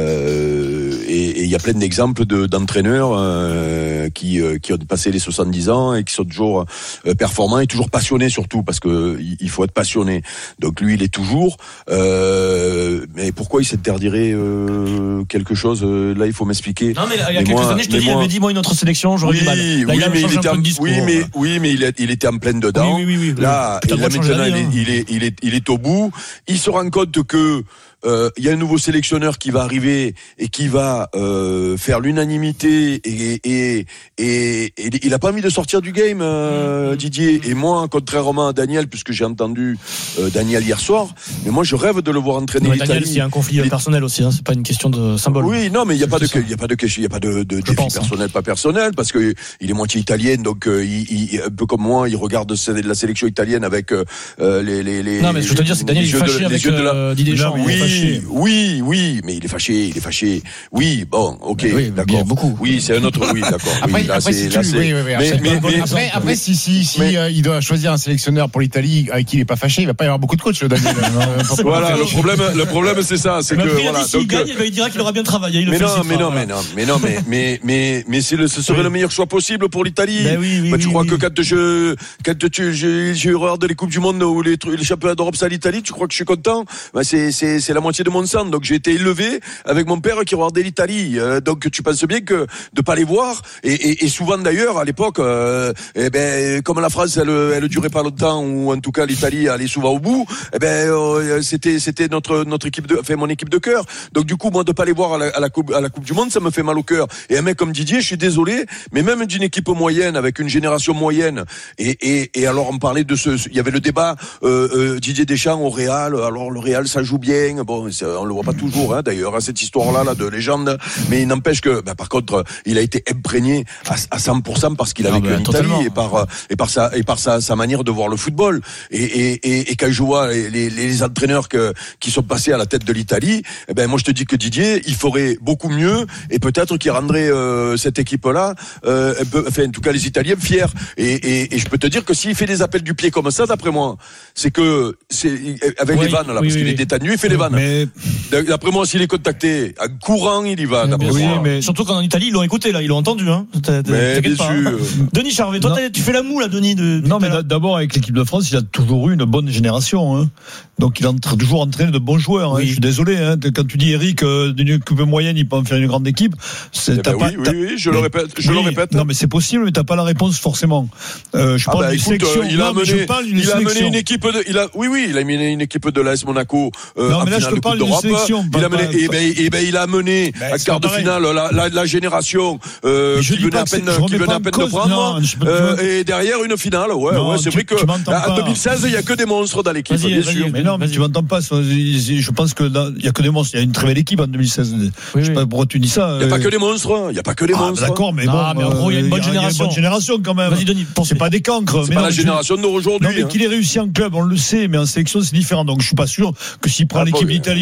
Euh, et il y a plein d'exemples de, d'entraîneurs euh, qui qui ont passé les soixante-dix ans et qui sont toujours euh, performants et toujours passionnés surtout, parce que il faut être passionné. Donc lui, il est toujours. Euh, Euh, mais pourquoi il s'interdirait euh, quelque chose euh, là, il faut m'expliquer. Non, mais il y a mais quelques moi, années, je te dis, moi... il avait dit moi une autre sélection, j'aurais oui, du mal. Là, oui, il a mais il était, en... discours, oui, mais voilà. oui, mais il, a... il était en pleine dedans. Oui, oui, oui, oui, là, oui. et là maintenant, il, hein. il, est, il est, il est, il est au bout. Il se rend compte que euh, il y a un nouveau sélectionneur qui va arriver et qui va euh, faire l'unanimité et, et, et, et il a pas envie de sortir du game, euh, Didier. Et moi, contrairement à Daniel, puisque j'ai entendu euh, Daniel hier soir, mais moi je rêve de le voir entraîner l'Italie. Daniel, c'est un conflit les... personnel aussi, hein, c'est pas une question de symbole. Oui, non, mais il y a pas de, il y a pas de, il y a pas de, de défi pense, personnel, hein. Pas personnel, parce que il est moitié italien, donc euh, il, il, un peu comme moi, il regarde la sélection italienne avec euh, les, les, les. Non, mais ce que je veux te dire, c'est que Daniel est fâché avec euh, Didier Deschamps. Oui, oui, oui, mais il est fâché, il est fâché. Oui, bon, ok, oui, d'accord. Beaucoup. Oui, c'est un autre. Oui, d'accord. Après, oui, là, après, c'est, si là, tu, c'est... oui, oui, oui, mais, mais, mais, après, après, mais, si, si, si mais, euh, il doit choisir un sélectionneur pour l'Italie avec qui il est pas fâché, il va pas y avoir beaucoup de coachs, Daniel. Voilà, le problème, le problème, c'est ça, c'est que voilà. Donc, il gagne, il dira qu'il aura bien travaillé. Mais non, mais non, mais non, mais non, mais mais mais mais c'est le, ce serait le meilleur choix possible pour l'Italie. Bah, tu crois que quand je, quand tu, je, je regarde les coupes du monde ou les les championnats d'Europe, c'est à l'Italie, tu crois que je suis content? Bah, c'est c'est c'est la moitié de mon sang. Donc j'ai été élevé avec mon père qui regardait l'Italie. Euh, donc tu penses bien que de pas les voir et, et, et souvent d'ailleurs à l'époque, euh, eh ben comme la France elle elle durait pas longtemps ou en tout cas l'Italie allait souvent au bout, eh ben euh, c'était c'était notre notre équipe de, enfin mon équipe de cœur. Donc du coup moi de pas les voir à la, à la coupe à la coupe du monde, ça me fait mal au cœur. Et un mec comme Didier, je suis désolé, mais même d'une équipe moyenne avec une génération moyenne et et, et alors on parlait de ce, il y avait le débat euh, euh, Didier Deschamps au Real. Alors le Real ça joue bien, bon on le voit pas toujours hein, d'ailleurs à cette histoire là là de légende, mais il n'empêche que bah, par contre il a été imprégné à, à cent pour cent parce qu'il a ah vécu bah, en Italie et par et par sa et par sa, sa manière de voir le football et et et, et quand je vois les, les, les entraîneurs que qui sont passés à la tête de l'Italie, eh ben moi je te dis que Didier il ferait beaucoup mieux et peut-être qu'il rendrait euh, cette équipe là euh, un peu, enfin en tout cas les Italiens fiers et, et, et je peux te dire que s'il fait des appels du pied comme ça d'après moi c'est que c'est avec oui, les vannes là oui, parce oui, qu'il oui. est détenu il fait les vannes mais... d'après moi s'il est contacté en courant il y va d'après oui, moi mais surtout qu'en Italie ils l'ont écouté là ils l'ont entendu hein t'inquiète pas hein. Denis Charvet toi tu fais la moue là Denis de, non mais d'abord avec l'équipe de France il a toujours eu une bonne génération hein. Donc il a toujours entraîné de bons joueurs oui. hein. Je suis désolé hein. Quand tu dis Eric euh, d'une équipe moyenne il peut en faire une grande équipe c'est, eh ben oui, pas, oui, oui je mais, le répète je oui, le répète non mais c'est possible mais t'as pas la réponse forcément euh, je ah parle bah, d'une écoute, sélection il a non, mené il a mené une équipe de il a oui oui il a mené une équipe de l'A S Monaco euh, non, en mais là, finale de Coupe d'Europe il a mené et ben et ben il a mené à quart de finale la la la génération euh, qui venait à peine qui venait à peine de prendre et derrière une finale ouais ouais c'est vrai que en deux mille seize il y a que des monstres dans l'équipe bien sûr mais non mais tu m'entends pas je pense que il y a que des monstres il y a une très belle équipe en deux mille seize je sais pas pourquoi tu dis ça il y a pas que des monstres il y a pas que des monstres d'accord mais bon mais en gros il y a une bonne génération bonne génération quand même vas-y Denis c'est pas des cancres c'est pas la génération d'aujourd'hui non mais qu'il ait réussi en club on le sait mais en sélection c'est différent donc je suis pas sûr que s'il prend l'équipe d'Italie aujourd'hui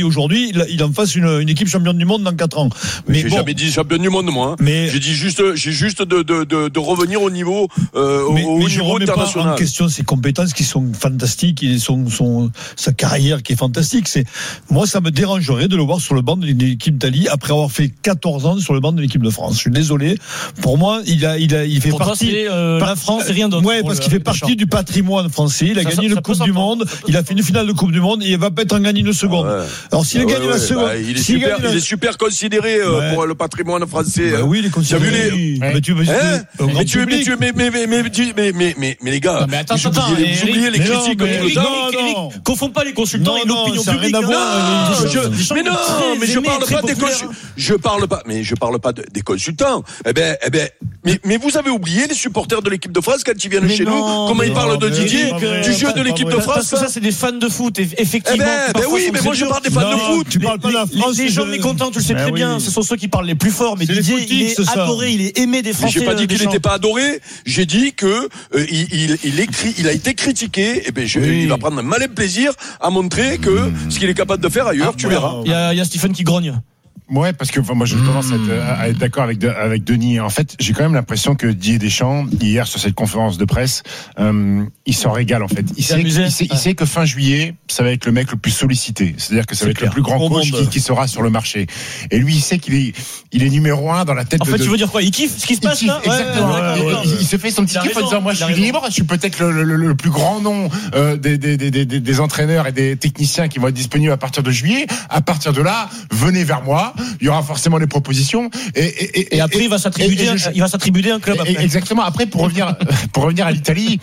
lui, il, il en fasse une, une équipe championne du monde dans quatre ans. Mais j'ai bon. jamais dit championne du monde, moi. Hein. Mais j'ai dit juste, j'ai juste de, de, de, de revenir au niveau, euh, mais, au, mais au je niveau remets international. Pas en question ses compétences qui sont fantastiques, et son, son, sa carrière qui est fantastique. C'est, moi, ça me dérangerait de le voir sur le banc de l'équipe d'Italie après avoir fait quatorze ans sur le banc de l'équipe de France. Je suis désolé. Pour moi, il a, il a, il fait pour partie. Toi, euh, par, la France et rien d'autre. Ouais, parce qu'il fait partie du patrimoine français. Il a ça, gagné ça, le Coupe du Monde. Il a fait une finale de Coupe du Monde et il va pas être en gagner une seconde. Ouais. Alors s'il ah, gagne ouais, la ouais, seconde, bah, il est super, il est super considéré euh, ouais. pour le patrimoine français. Bah, oui, il est considéré. Tu as vu les... mais tu veux hein mais tu mais tu mais mais mais mais mais mais mais mais les gars, non, mais attends, attends, attends, vous oubliez les critiques comme le temps. Confond pas les consultants et l'opinion publique. Mais non, mais je parle pas des consultants. Je parle pas, mais je parle pas des consultants. Eh ben, eh ben, mais mais vous avez oublié les supporters de l'équipe de France quand ils viennent chez nous. Comment ils parlent de Didier, du jeu de l'équipe de France. Parce que ça, c'est des fans de foot, effectivement. Eh ben, ben oui, mais moi je parle des fans de foot. Tu parles pas de la France. Les gens mécontents, tu le sais très bien. Ce sont ceux qui parlent les plus forts. Mais Didier, il est adoré, il est aimé des Français. J'ai pas dit qu'il n'était pas adoré. J'ai dit que il écrit, il a été critiqué. Et ben, il va prendre un malin plaisir à montrer que ce qu'il est capable de faire ailleurs, tu verras. Il y a Stephen qui grogne. Ouais, parce que enfin, moi j'ai tendance à être, à être d'accord avec, de, avec Denis. En fait, j'ai quand même l'impression que Didier Deschamps, hier sur cette conférence de presse, euh, il s'en régale en fait. Il sait, il, sait, il sait que fin juillet, ça va être le mec le plus sollicité. C'est-à-dire que ça va être clair. Le plus grand coach qui, qui sera sur le marché. Et lui, il sait qu'il est, il est numéro un dans la tête. En de, fait, de... tu veux dire quoi? Il kiffe ce qui se passe kiffe, là. Exactement. Ouais, ouais, ouais, il, il se fait son petit kiff en disant moi, je suis libre. Je suis peut-être le, le, le plus grand nom euh, des, des, des, des, des entraîneurs et des techniciens qui vont être disponibles à partir de juillet. À partir de là, venez vers moi. Il y aura forcément les propositions et, et, et, et après et, il va s'attribuer un, il va s'attribuer un club après. Exactement. Après pour revenir pour revenir à l'Italie,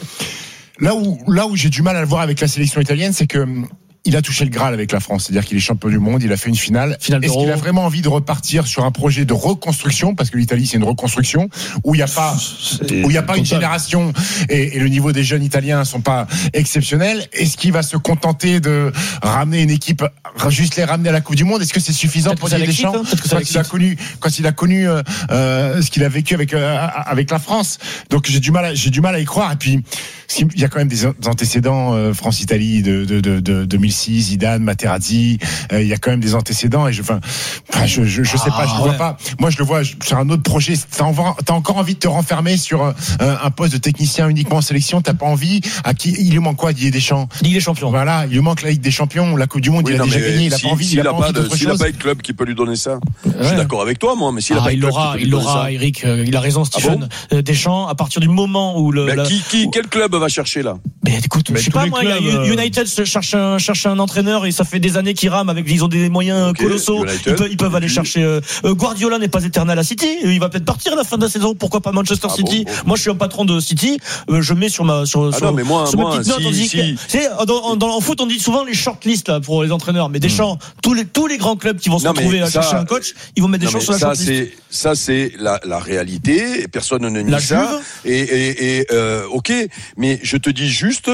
là où là où j'ai du mal à le voir avec la sélection italienne, c'est que il a touché le Graal avec la France, c'est-à-dire qu'il est champion du monde, il a fait une finale. finale Est-ce qu'il a vraiment envie de repartir sur un projet de reconstruction, parce que l'Italie c'est une reconstruction où il n'y a pas où il y a pas une génération et, et le niveau des jeunes Italiens sont pas exceptionnels. Est-ce qu'il va se contenter de ramener une équipe, juste les ramener à la Coupe du Monde? Est-ce que c'est suffisant Peut-être pour Didier Deschamps hein, quand il a connu quand il a connu euh, euh, ce qu'il a vécu avec euh, avec la France? Donc j'ai du mal à, j'ai du mal à y croire. Et puis il y a quand même des antécédents euh, France-Italie de de de, de deux mille six, Zidane, Materazzi, euh, il y a quand même des antécédents et je enfin, je je, je sais pas, je ne ah, vois ouais. pas. Moi je le vois sur un autre projet. T'as, env- t'as encore envie de te renfermer sur euh, un poste de technicien uniquement en sélection. T'as pas envie. À qui il lui manque quoi, Didier Deschamps? Ligue des Champions. Voilà, il lui manque la Ligue des Champions, la Coupe du Monde. Oui, il a déjà gagné. Il a si, pas envie. S'il il a a pas, pas envie de, d'autre s'il chose. a pas de club qui peut lui donner ça. Ouais. Je suis d'accord avec toi, moi, mais s'il ah, a pas il de club l'aura, qui peut il lui donner l'aura, ça. Eric. Euh, il a raison, Stephen Ah bon Deschamps. À partir du moment où le mais la, qui, qui, où... quel club va chercher là? Mais écoute, mais je sais pas moi. Clubs, United euh... cherche un cherche un entraîneur et ça fait des années qu'ils rament avec. Ils ont des moyens okay, colossaux. Ils peuvent, ils peuvent aller chercher. Euh, Guardiola n'est pas éternel à City. Il va peut-être partir à la fin de la saison. Pourquoi pas Manchester ah City? Bon, bon. Moi, je suis un patron de City. Euh, je mets sur ma sur, ah sur, non, mais moi, sur moi, ma petite si, note. Si, si. C'est dans, dans en foot, on dit souvent les shortlists là pour les entraîneurs. Mais Deschamps, mmh. tous les tous les grands clubs qui vont se non, retrouver à ça, chercher un coach, ils vont mettre Deschamps sur la ça, shortlist. C'est, ça, c'est la, la réalité. Personne ne nie ça. Et, et, et euh, ok. Mais je te dis juste,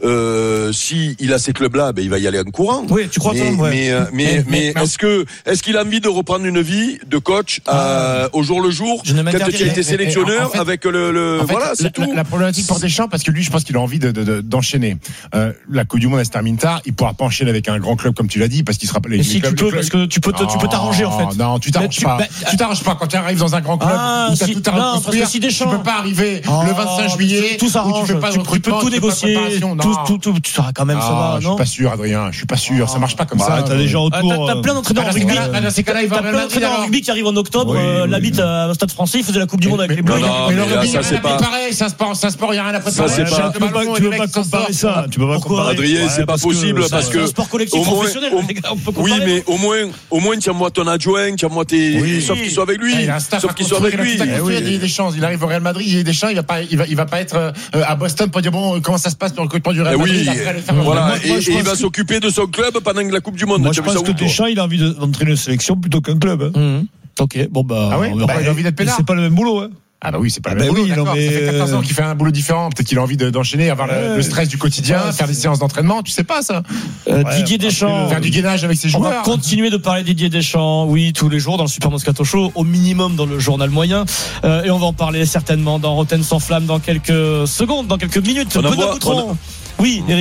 euh, si il a ces clubs-là, ben il va y aller en courant. Oui, tu crois mais, ça, ouais. mais, mais, mais, mais, mais est-ce que est-ce qu'il a envie de reprendre une vie de coach euh, au jour le jour quand tu as été sélectionneur en fait, avec le, le en fait, voilà, c'est la, tout. La, la problématique pour Deschamps, parce que lui, je pense qu'il a envie de, de, de, d'enchaîner. Euh, la Coupe du Monde elle se termine tard, il pourra pas enchaîner avec un grand club comme tu l'as dit, parce qu'il sera. Les, si les clubs, tu peux, parce que tu peux, te, tu peux t'arranger en fait. Non, tu t'arranges tu, pas. Bah, tu t'arranges pas quand tu arrives dans un grand club ah, où t'as si, tout à non, reconstruire. Si Deschamps, tu peux pas arriver oh, le vingt-cinq juillet. Tout s'arrange. Tu peux pas tu, tu peux tout négocier. Tout, tout, tout, tu sauras quand même ça va, non? Je suis pas sûr, Adrien. Je suis pas sûr. Ça marche pas comme ça. T'as des gens autour. T'as plein d'entraîneurs en rugby. Dans ces cas-là, il va T'as plein d'entraîneurs en rugby qui arrivent en octobre. L'habite au Stade Français, il faisait la Coupe du Monde avec les Bleus. Mais le rugby, c'est pareil. C'est un sport, c'est un sport. Il y a rien à préparer. Tu peux pas comparer ça. Tu peux pas comparer. Adrien, c'est pas possible parce que. C'est un sport collectif professionnel. Oui, mais au moins, au moins, tiens-moi ton adjoint, tiens-moi tes. Sauf qu'il soit avec lui. Sauf qu'il soit avec lui. Il a des chances. Il arrive au Real Madrid, il a des chances. Il va pas, il va, il va pas être à Boston pour dire bon, comment ça se passe dans le recrutement du Real Madrid. Voilà. Et il va s'occuper de son club pendant la Coupe du Monde. Moi, je pense que Deschamps, il a envie d'entraîner une sélection plutôt qu'un club. Ok, bon bah. Ah oui, bah, il a envie d'être peinard. C'est pas le même boulot, hein. Ah bah oui, c'est pas ah le même bah boulot, oui, d'accord. Non, mais ça fait quatorze ans qu'il fait un boulot différent. Peut-être qu'il a envie de, d'enchaîner, avoir ouais, le, le stress du quotidien, ouais, faire des séances d'entraînement. Tu sais pas ça. Euh, ouais, Didier Deschamps. Faire du gainage avec ses joueurs. On va continuer de parler de Didier Deschamps, oui, tous les jours dans le Super Moscato Show, au minimum dans le journal moyen. Euh, et on va en parler certainement dans Rotten sans flamme dans quelques secondes, dans quelques minutes. Benoît Boutron. Oui, Eric.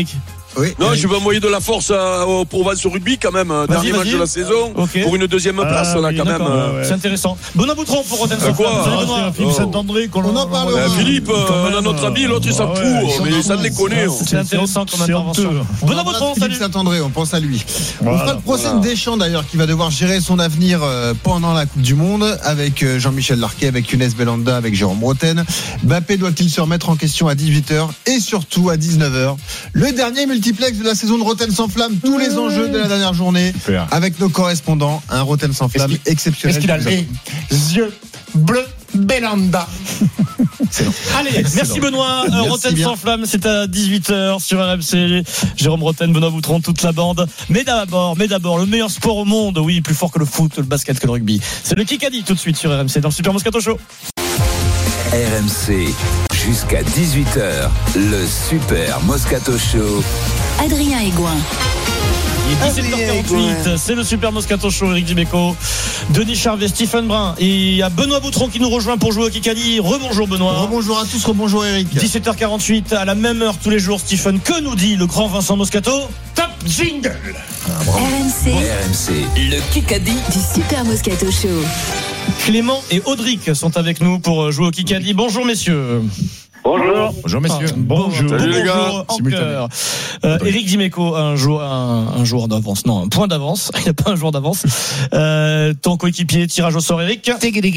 Oui. Non, je vais envoyer de la force à, au Provence au rugby quand même. Dernier match de la saison okay. pour une deuxième place ah, là oui, quand même. Ouais, ouais. C'est intéressant. Benoît Boutron pour Rotten sans quoi flamme. C'est un film Saint-André qu'on en parle. Ben, Philippe, on a notre ami, l'autre il s'en fout, mais ça les connaît. C'est intéressant comme intervention. Benoît Boutron, salut. Philippe Saint-André, on pense à lui. Voilà, on fera le procès voilà. de Deschamps d'ailleurs qui va devoir gérer son avenir pendant la Coupe du Monde avec Jean-Michel Larquet, avec Younes Belhanda, avec Jérôme Rotten. Mbappé doit-il se remettre en question à dix-huit heures et surtout à dix-neuf heures. Le dernier multiplex de la saison de Rotten sans flamme, tous les enjeux de la dernière journée. Super. Avec nos correspondants, un Rotten sans flamme est-ce exceptionnel. Est-ce qu'il a les yeux bleus Belhanda? Allez, merci Benoît. Euh, Rotten sans flamme, c'est à dix-huit heures sur R M C. Jérôme Rotten, Benoît Boutron, toute la bande. Mais d'abord, mais d'abord, le meilleur sport au monde, oui, plus fort que le foot, le basket, que le rugby. C'est le Kikadi tout de suite sur R M C dans le Super Moscato Show. R M C, jusqu'à dix-huit heures, le Super Moscato Show. Adrien Aigouin. Il est dix-sept heures quarante-huit, c'est le Super Moscato Show, Eric Dimeco, Denis Charvet, Stephen Brun. Et il y a Benoît Boutron qui nous rejoint pour jouer au Kikadi. Rebonjour Benoît. Rebonjour à tous, rebonjour Eric. dix-sept heures quarante-huit, à la même heure tous les jours, Stephen, que nous dit le grand Vincent Moscato? Top jingle. R M C. R M C, le Kikadi du Super Moscato Show. Clément et Audric sont avec nous pour jouer au Kikadi. Bonjour messieurs. Bonjour. Bonjour messieurs. Ah, bonjour. Salut les gars. Bonjour en cœur. Euh, Eric Dimeco, un jour, un, un jour d'avance. Non, un point d'avance. Il n'y a pas un jour d'avance. Euh, ton coéquipier, tirage au sort, Eric.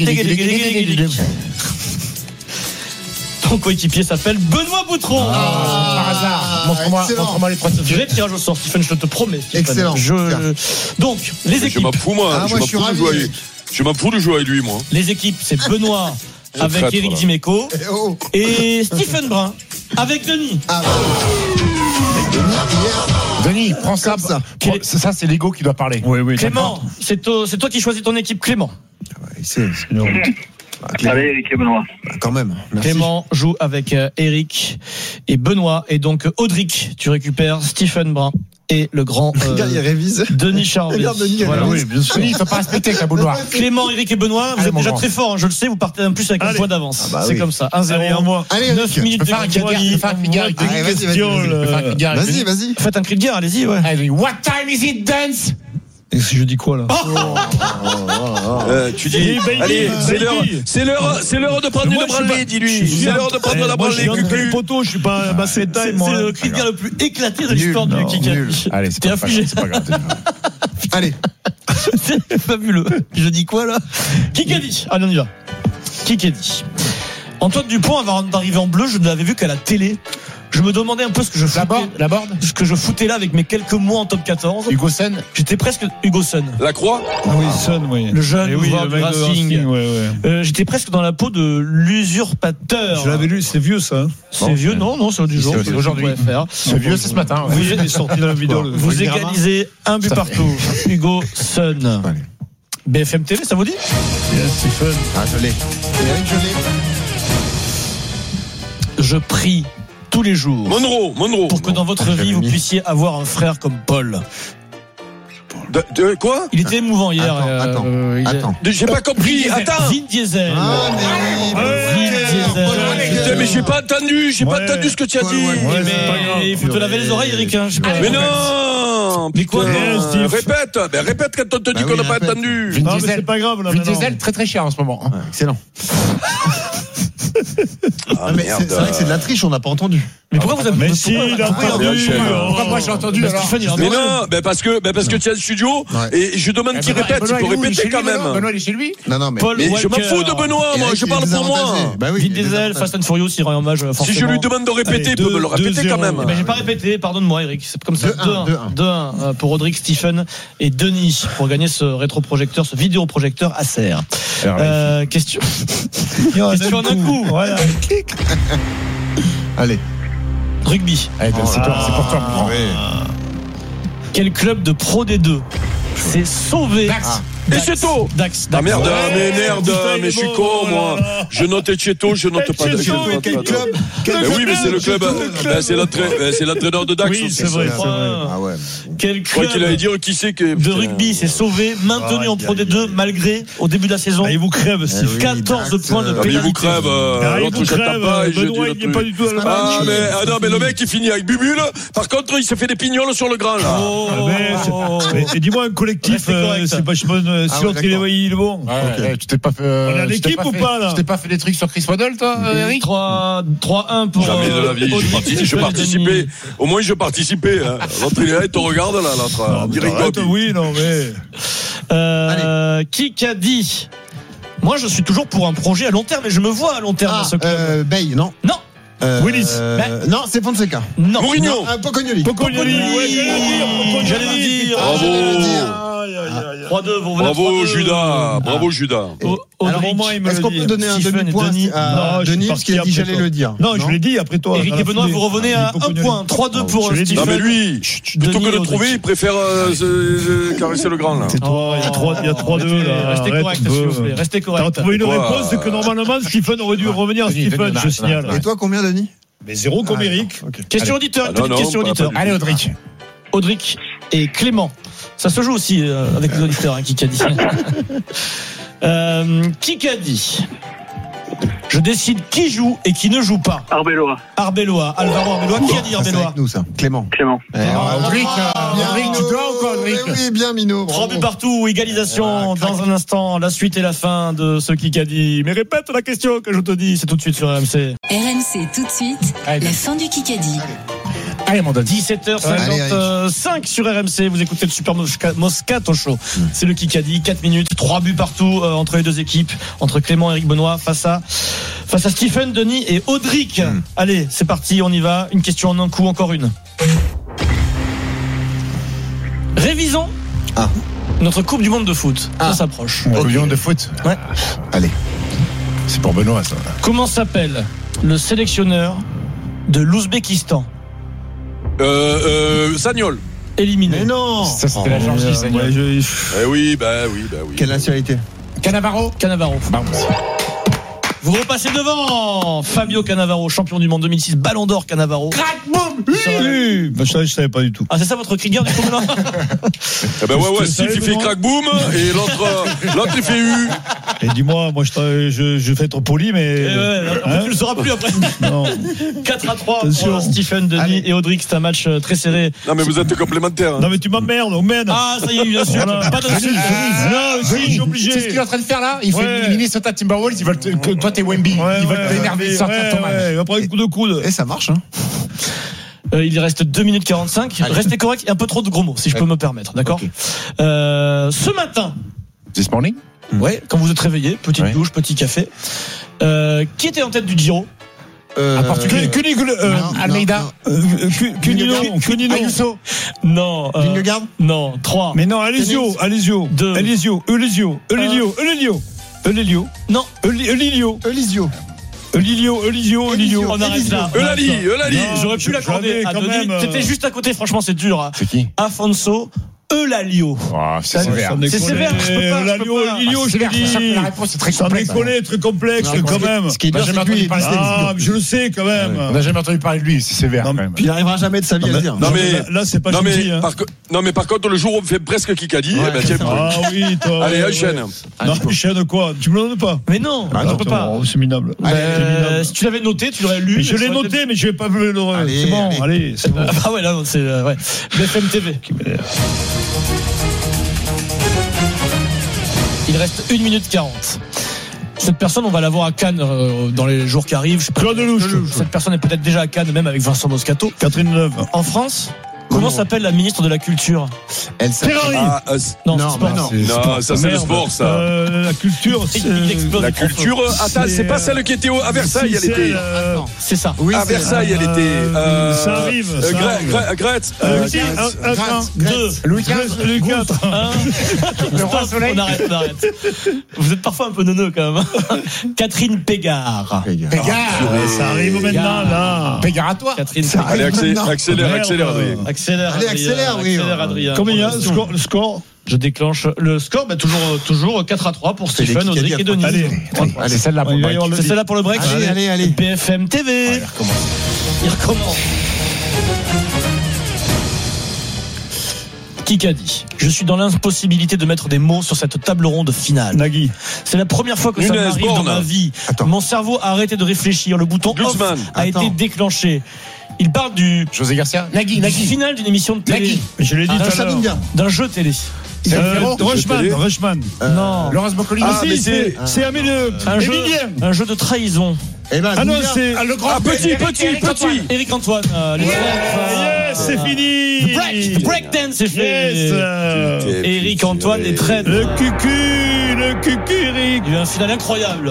Ton coéquipier s'appelle Benoît Boutron. Ah, par hasard. Montre-moi, montre-moi les trois Je dirais tirage au sort, Stephen, je te promets. Stephen. Excellent. Je... Donc, les équipes. Je m'en fous moi. Ah, je moi, m'en je suis fous de ravi. jouer avec- Je m'en fous de jouer avec lui moi. Les équipes, c'est Benoît avec traître, Eric là. Dimeco Eh oh. et Stephen Brun avec Denis. Ah bah. Denis, prends ça. Comme ça. Prends- Ça, ça, c'est l'ego qui doit parler. Oui, oui. Clément, c'est toi, c'est toi qui choisis ton équipe, Clément. C'est, c'est une honte. Ah, Clément. Allez, Eric et Benoît. Bah, quand même. Merci. Clément joue avec euh, Eric et Benoît. Et donc, Audric, tu récupères Stephen Brun et le grand euh, Regarde, il révise. Denis Charvet. Regarde, Denis, il Voilà. révise. Oui, bien sûr. Denis, il ne faut pas respecter avec la boule noire. Clément, Eric et Benoît, vous Allez, êtes mon déjà grand. très forts, hein, je le sais, vous partez en plus avec un Allez. point d'avance. Ah bah c'est oui. comme ça, un zéro. Allez, en moi. Allez, neuf Eric. minutes Je de peux faire un cri de guerre, je peux faire un cri de guerre avec Allez, vas-y, vas-y, question, vas-y. Je peux faire un cri de guerre avec Vas-y, Denis. vas-y. Faites un cri de guerre, allez-y, ouais. Allez, What time is it dance? Et si je dis quoi là? Euh, tu dis, Hey, baby, allez, c'est baby. l'heure, c'est l'heure, c'est l'heure de prendre Moi, une je suis branlée, pas- dis-lui. je suis C'est un- l'heure de prendre Eh, la moi, je branlée, suis entre les cucu. poteaux, je suis pas un basket C'est time, moi. c'est le cri de guerre le plus éclaté de l'histoire Nul, du non, Kikadi. nul. Allez, c'est T'es pas affligé. grave, c'est pas grave. Allez. C'est fabuleux. Je dis quoi là? Kikadi. Allez, on y va. Kikadi. Antoine Dupont, avant d'arriver en bleu, je ne l'avais vu qu'à la télé. Je me demandais un peu ce que je La foutais, board, la board. ce que je foutais là avec mes quelques mois en top quatorze. Hugo Sen. J'étais presque Hugo Sun. La croix. Ah oui, Son, oui. Le jeune Eh oui, joueur le du mec de Racing. Racing, ouais, ouais. Euh, j'étais presque dans la peau de l'usurpateur. Je l'avais lu, c'est vieux ça. hein. C'est Bon, vieux, c'est- non, non, c'est du jour. c'est aujourd'hui. C'est C'est vieux, c'est ce matin. ouais. Oui, il est sorti dans la vidéo. le- Vous le Guerama. égalisez un but Ça partout. Hugo Sun. Allez. B F M T V, ça vous dit? Bien, Stephen. Ah, je l'ai. Eric, je l'ai. Je prie tous les jours Monroe, Monroe. pour que dans votre Ah, je vie l'avais vous mis. puissiez avoir un frère comme Paul. De, de quoi? Il était émouvant hier. Attends, euh, attends, euh, il- attends. De- J'ai pas compris. Vin Diesel. Attends. Vin Diesel. Ah, mais oui. Vin Diesel. Putain, mais j'ai pas entendu, j'ai pas Ouais. entendu ce que tu as Ouais, dit. ouais, Ouais, Mais c'est pas grave. il faut te laver les oreilles, Eric. Hein, je sais pas. Mais non. Mais quoi, putain, mais, Steve répète, ben répète quand on te dit Bah qu'on oui, n'a pas répète. entendu. Vin Non, mais Diesel. c'est pas grave là. Vin maintenant. Diesel, très très cher en ce moment. Ouais, excellent. Ah, Ah, mais c'est c'est vrai que c'est de la triche, on n'a pas entendu. Mais pourquoi vous avez Mais si, il a pourquoi- entendu. Pourquoi- Pourquoi moi j'ai entendu Bah, alors? Stephen, il a Mais entendu. non, ben parce que, ben parce que tu es en studio Ouais. et je demande Eh, qu'il Benoît- répète. Benoît, Il faut il est où? Il est répéter chez quand lui, Benoît même. Benoît, il est chez lui? Non, non, mais. Paul Mais je m'en Walker. fous de Benoît, moi. Eric, Je il parle est pour moi. désavantagé. Bah oui, Vin il est Diesel, désavantagé. Fast and Furious, il rend hommage forcément. Si je lui demande de répéter, Allez, il peut me le deux- répéter deux quand zéro. même. Eh ben, j'ai pas répété, pardonne-moi Eric, c'est comme ça. deux un, deux un. deux un pour Rodrigue, Stephen et Denis pour gagner ce rétroprojecteur, ce vidéoprojecteur Acer. Euh, question. question en un coup. Voilà. Allez. Rugby. Allez, ben, c'est toi, c'est pour toi, mon grand. Ouais. Quel club de Pro D deux s'est sauvé Dax. Et Cheto. Dax. Ah merde, Ouais, mais merde, putain, il mais est je suis bon, con, moi. voilà. Je note Cheto, je note pas Dax. Cheto, quel club Mais oui, mais c'est le club. Ben, c'est l'entraîneur, ben, c'est l'entraîneur de Dax. Oui, aussi. c'est vrai. Ah ouais. Quel Je crois club qu'il allait dire qui c'est que. de rugby s'est sauvé, maintenu Ah, en Pro D deux malgré au début de la saison Ah, il vous crève, Steve. oui, quatorze Dax, points de euh, Ah, mais il vous pénalité. crève, euh, Ah, il l'autre vous je tape crève, pas et je Benoît, dis il le n'est pas truc. du tout dans le Ah, match. mais, ah non, mais le mec il finit avec Bubule. Par contre, il se fait des pignoles sur le grand, là. Oh, Ah, mais c'est- mais- et dis-moi un collectif, Restez euh, correct. c'est pas je sais pas, euh, Ah si ouais, l'autre il est, d'accord. il est bon. Ouais, ouais, tu t'es pas fait. euh, On est en tu t'es équipe pas ou fait- pas, là Tu t'es pas fait des trucs sur Chris Waddle, toi, euh, Eric? trois un pour. Jamais de la vie, je, Audrey, participais, je Stephen, participais. Denis. Au moins, je participais. Hein. L'autre, il est là, il te regarde, là, l'autre. Non, mais Direct arrête, goal. oui, non, mais. Euh, qui qu'a dit? Moi, je suis toujours pour un projet à long terme et je me vois à long terme Ah, dans ce club. euh, Bay, non. Non. Euh, Willis. euh, Non, c'est Fonseca. Non. Mourinho. Non, euh, Pocognoli. Pocognoli, ouais, j'allais le dire, Pocognoli. J'allais le dire. Bravo. Aïe, aïe, aïe, aïe. trois deux, vous revenez à Bravo, trois deux. Judas. Bravo, Judas. Au- Alors, Audric, au moins, il me Est-ce le qu'on dit. peut donner un Stephen et demi-point Denis. à Non, je suis Denis parce qu'il a parti dit après j'allais toi. le dire. Non, je l'ai dit après toi. Eric dans et la Benoît, foulée. vous revenez à un Pocognoli. point. trois deux pour Je l'ai dit. Non, Stephen. mais lui, plutôt Denis que de et trouver, Audric. il préfère euh, se- se caresser le grand, là. C'est toi, il y a trois- il y a trois deux là. Restez Arrête correct, un peu. s'il vous plaît. Restez T'as correct. retrouvé une Quoi, réponse euh, que normalement Stephen aurait dû revenir à Denis, Stephen, Denis, je signale. Et toi, combien, Denis? Mais zéro comme Ah, Eric. d'accord, ok. Question auditeur, Ah, une non, petite non, question pas- auditeur. pas Allez, Audrich. Audric et Clément. Ça se joue aussi euh, avec les auditeurs, hein, qui qu'a dit. euh, qui qu'a dit? Je décide qui joue et qui ne joue pas. Arbeloa. Arbeloa, Alvaro Arbeloa. Qui a dit Ah, c'est Arbeloa? avec nous, ça. Clément. Clément. Eh, Ah, Audrich, euh, bien, Audrich, tu Minot. dois ou quoi, Audrich? Eh oui, bien, Minot. Trois bravo. buts partout, égalisation Ah, crac. dans un instant, la suite et la fin de ce qui qu'a dit. Mais répète la question que je te dis, c'est tout de suite sur R M C. R M C tout de suite, Allez. la fin du Kikadi. Allez, mon Denis. dix-sept heures Allez, cinquante-cinq sur R M C, vous écoutez le Super Mosca- Moscato Show. C'est le Kikadi, quatre minutes, trois buts partout euh, entre les deux équipes, entre Clément et Eric Benoît face à face à Stephen, Denis et Audric. Allez, c'est parti, on y va. Une question en un coup, encore une. Révisons Ah. notre Coupe du Monde de foot. Ah. Ça s'approche. Coupe du monde de foot. Ouais. Allez. C'est pour Benoît, ça. Comment s'appelle le sélectionneur de l'Ouzbékistan Euh, euh, Sagnol. éliminé? Mais non. Ça, c'était la Georgie, Ouais, Sagnol. je- Eh oui, bah oui, bah oui. Quelle nationalité? Cannavaro. Cannavaro. Pardon. Vous repassez devant Fabio Cannavaro, champion du monde deux mille six, Ballon d'Or Cannavaro. Crac, boum. Oui, bah, ça, je savais pas du tout. Ah, c'est ça votre cri de guerre du coup maintenant? Eh ben ouais, ouais, Je Steve, savais, il fait Benoît. crack boom, et l'autre, euh, l'autre, il fait U. Et dis-moi, moi je, tra- je, je vais être poli, mais. Eh ouais, après, Hein tu le sauras plus après. Non. quatre à trois Attention. pour Stephen, Denis Allez. et Audric. C'est un match euh, très serré. Non, mais vous êtes complémentaires. hein. Non, mais tu m'emmerdes, on mène. Ah, ça y est, bien sûr. Voilà. Pas d'insulte. Non, si, je suis obligé. C'est ce qu'il est en train de faire là. Il fait Ouais. éliminer Sota Timberwolves. Ils veulent te- que toi t'es Wemby. Ouais, Ils veulent ouais, t'énerver, ouais, sortir ton ouais, match. ouais, il va prendre un coup de coude. Et ça marche, hein. Euh, il reste deux minutes quarante-cinq. Allez. Restez correct et un peu trop de gros mots, si je peux me permettre. D'accord? Ok. Euh, ce matin, This morning. ouais, quand vous êtes réveillé, petite Ouais. douche, petit café, euh, qui était en tête du Giro? Euh, Un Portugais. Cunig, euh, non, Almeida. non, Euh, Cu- Cunino, Cunino. Ayuso. Non. euh, Vingegaard. non, trois. Mais non, Alesio, Alesio, Deux. Alesio, Elisio, Elisio, Elisio, Elisio, Non. Elisio, Elisio. Elisio, Elisio, Elisio. On arrête là. Eulali, Eulali. Non. J'aurais pu je- l'accorder j'avais à quand Denis. même, euh, C'était juste à côté, franchement, c'est dur. hein. C'est qui? Afonso Eulalio. Oh, c'est Ça- sévère. C'est sévère, je peux pas, je peux L'Alio, pas. Elio, Ah, je c'est te sévère, c'est sûr que dis. la réponse est très Sans complexe. déconner, très complexe Non, quand ce qui- même. Ce qui est Bah, dur, j'ai c'est que entendu lui, il parler de Ah, je le sais quand même. On n'a jamais entendu parler de lui. C'est sévère Non, quand même. il arrivera jamais de sa vie à le dire. Non, mais- Là, là, c'est pas Non mais, gentil. hein. par, co- non, mais par contre, le jour où on fait presque Kikadi, eh ben, tiens, Ah oui, toi. allez, ouais, enchaîne. ouais. Non, enchaîne quoi? Tu me le donnes pas? Mais non, Ah je non, peux pas. oh, c'est minable. Ben, C'est minable. si tu l'avais noté, tu l'aurais lu. Mais je mais l'ai ça aurait noté, mais je vais pas me le. Allez, C'est bon, allez. allez, c'est bon. été- Ah ouais, là, c'est euh, ouais. B F M T V. Il reste une minute quarante. Cette personne, on va la voir à Cannes euh, dans les jours qui arrivent. Je sais pas- Claude Lelouch. Cette personne est peut-être déjà à Cannes, même avec Vincent Moscato. Catherine Neuve. En France, comment s'appelle la ministre de la Culture? Elle s'appelle- Ferrari. Ah, euh, c- Non, Non, c'est sport. mais non. non, ça c'est le Merde. sport, ça. Euh, la culture, c'est. Il explose. La culture, attends, c'est pas celle qui était au- à Versailles, elle c'est, était. euh, Attends. C'est ça. Oui, À c'est- Versailles, elle était. Euh, ça arrive, euh, ça Gre- arrive. Gre- Gretz. Euh, euh, si, Gretz. un, un, Gretz, un, Deux. Louis Gretz, quinze. Louis quatre. Un. Le roi Stop, soleil. on arrête, on arrête. Vous êtes parfois un peu neuneux quand même. Catherine Pégard. Pégard. Pégard. Ça arrive maintenant, là. Pégard à toi. Catherine Ça Pégard. Allez, accélère, Maintenant. accélère, Merde. accélère. Adrien. Accélère. Accélère. Allez, Adrien, accélère, oui. Accélère, Adrien. Combien il y a le score, le score Je déclenche le score, bah, toujours, toujours quatre à trois pour C'est Stephen, les Audric Kikadi et Denis. Allez, Allez, c'est celle-là pour il le va y break. avoir le C'est celle-là pour le break. Allez, allez, allez. B F M T V. Allez, recommence. Il recommence. Kikadi, je suis dans l'impossibilité de mettre des mots sur cette table ronde finale. Nagui. C'est la première fois que ça Nunes, m'arrive dans Borne. ma vie. Attends. Mon cerveau a arrêté de réfléchir. Le bouton off Guzman. a Attends. été déclenché. Il parle du José Garcia. Nagui, Nagui finale d'une émission de télé. Nagui. Je l'ai dit Ah, tout à l'heure. Sabinga. D'un jeu télé. Euh, Ferro, Rushman, télé. Rushman. non. Laurence Boccoli. Ah, mais si, c'est- c'est, c'est Amélie. Un jeu, Emilien. un jeu de trahison. Eh ben, Ah non, Douga. c'est. Ah, le grand. Ah, petit, petit, petit. Éric Antoine. euh, les frères, euh, Yes, c'est fini. Break, breakdance, c'est fait. Yes. euh, Éric Antoine, les traîtres. Le cucu, le cucu, Eric. Il y a eu un final incroyable.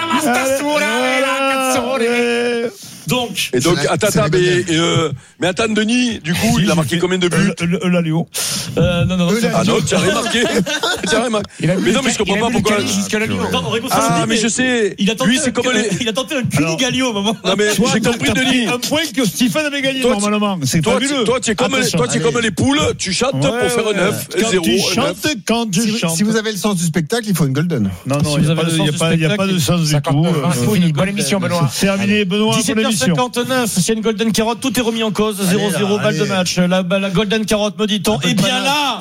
Donc, Et donc, C'est la- attends, c'est la attends, mais, Golden. euh, mais attends, Denis, du coup, il a marqué combien de buts? Le, le, la Léo. euh, non, non, non. Euh, c'est- la- Ah non, tu as rien marqué. Tu as rien marqué. Mais non, mais je comprends pas pourquoi. Attends, on répond Ah, ça, mais je sais. Il a tenté Lui, c'est un- comme les. Il a tenté un Alors- Cunigalio au moment. Non, mais Toi, j'ai t'as- compris, t'as pris Denis. un point que Stephen avait gagné Toi, tu- normalement. C'est Toi, fabuleux. tu- toi, tu es comme, les- Attention. toi, tu es comme Allez. les poules, tu chantes Ouais, pour faire un ouais. neuf, Quand zéro, tu un chantes, neuf. quand tu Si vous, chantes. si vous avez le sens du spectacle, il faut une golden. Non, non, Si il n'y vous a, avez pas le de- sens il y a du pas- il y a pas de sens du tout. Euh, Bonne émission, Benoît. C'est terminé, Benoît, bonne émission. dix-sept heures cinquante-neuf, s'il y a une Golden Carotte, tout est remis en cause. zéro zéro, là, balle de allez. match. La, la Golden Carotte, me dit-on. Et bien là,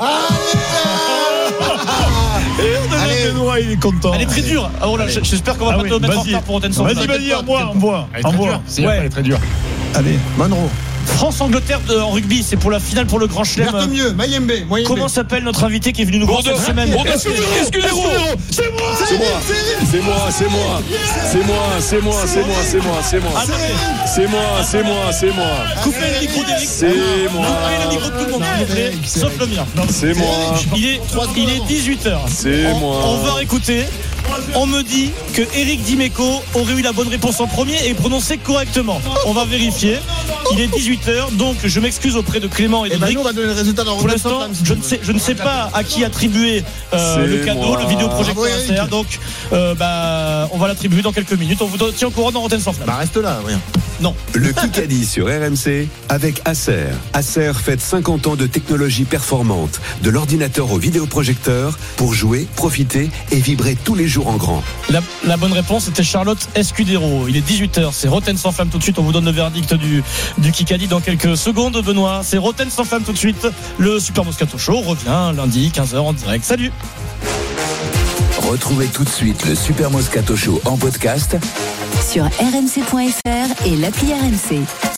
Allez. Benoît, il est content. elle est très dure. Ah, oh là, j'espère qu'on va Ah pas oui, te mettre en vas-y. retard pour Rotten Sans Vas-y, Flamme. vas-y, envoie, envoie. Elle est très Envoie. dure. C'est Ouais. elle est très dure. Allez. Monroe. France-Angleterre de- en rugby, c'est pour la finale pour le Grand Chelem. Berthemieux, Mayembe, Moyembe. Comment s'appelle notre invité qui est venu nous voir Bourdon, cette semaine? Bourdon, excusez-moi. C'est moi. C'est moi, c'est moi, c'est moi, c'est moi, c'est moi, c'est moi, c'est moi, c'est moi, Attendez, c'est moi, c'est moi, c'est moi, coupez le micro d'Eric. c'est moi, Coupez le micro de tout le monde, s'il vous plaît, sauf le mien. c'est moi, Il est, il est dix-huit heures. C'est on, moi. On va écouter. On me dit que Eric Dimeco aurait eu la bonne réponse en premier et prononcé correctement. On va vérifier. Il est dix-huit heures, donc je m'excuse auprès de Clément et Et ben d'Eric. nous, on va donner le résultat dans Pour l'instant, je ne sais, je ne sais pas à qui attribuer euh, C'est le cadeau, moi. le vidéoprojecteur Bravo, Eric. Acer. Donc, euh, bah, on va l'attribuer dans quelques minutes. On vous tient au courant dans Rotten Sans Flamme. Bah reste là, oui. Non. Le Kikadi sur R M C avec Acer. Acer fête cinquante ans de technologie performante, de l'ordinateur au vidéoprojecteur pour jouer, profiter et vibrer tous les jours en grand. La, la bonne réponse était Charlotte Escudero. Il est dix-huit heures. C'est Rotten Sans Flamme tout de suite. On vous donne le verdict du, du Kikadi dans quelques secondes, Benoît. C'est Rotten Sans Flamme tout de suite. Le Super Moscato Show revient lundi, quinze heures en direct. Salut. Retrouvez tout de suite le Super Moscato Show en podcast Sur r m c point f r et l'appli R M C.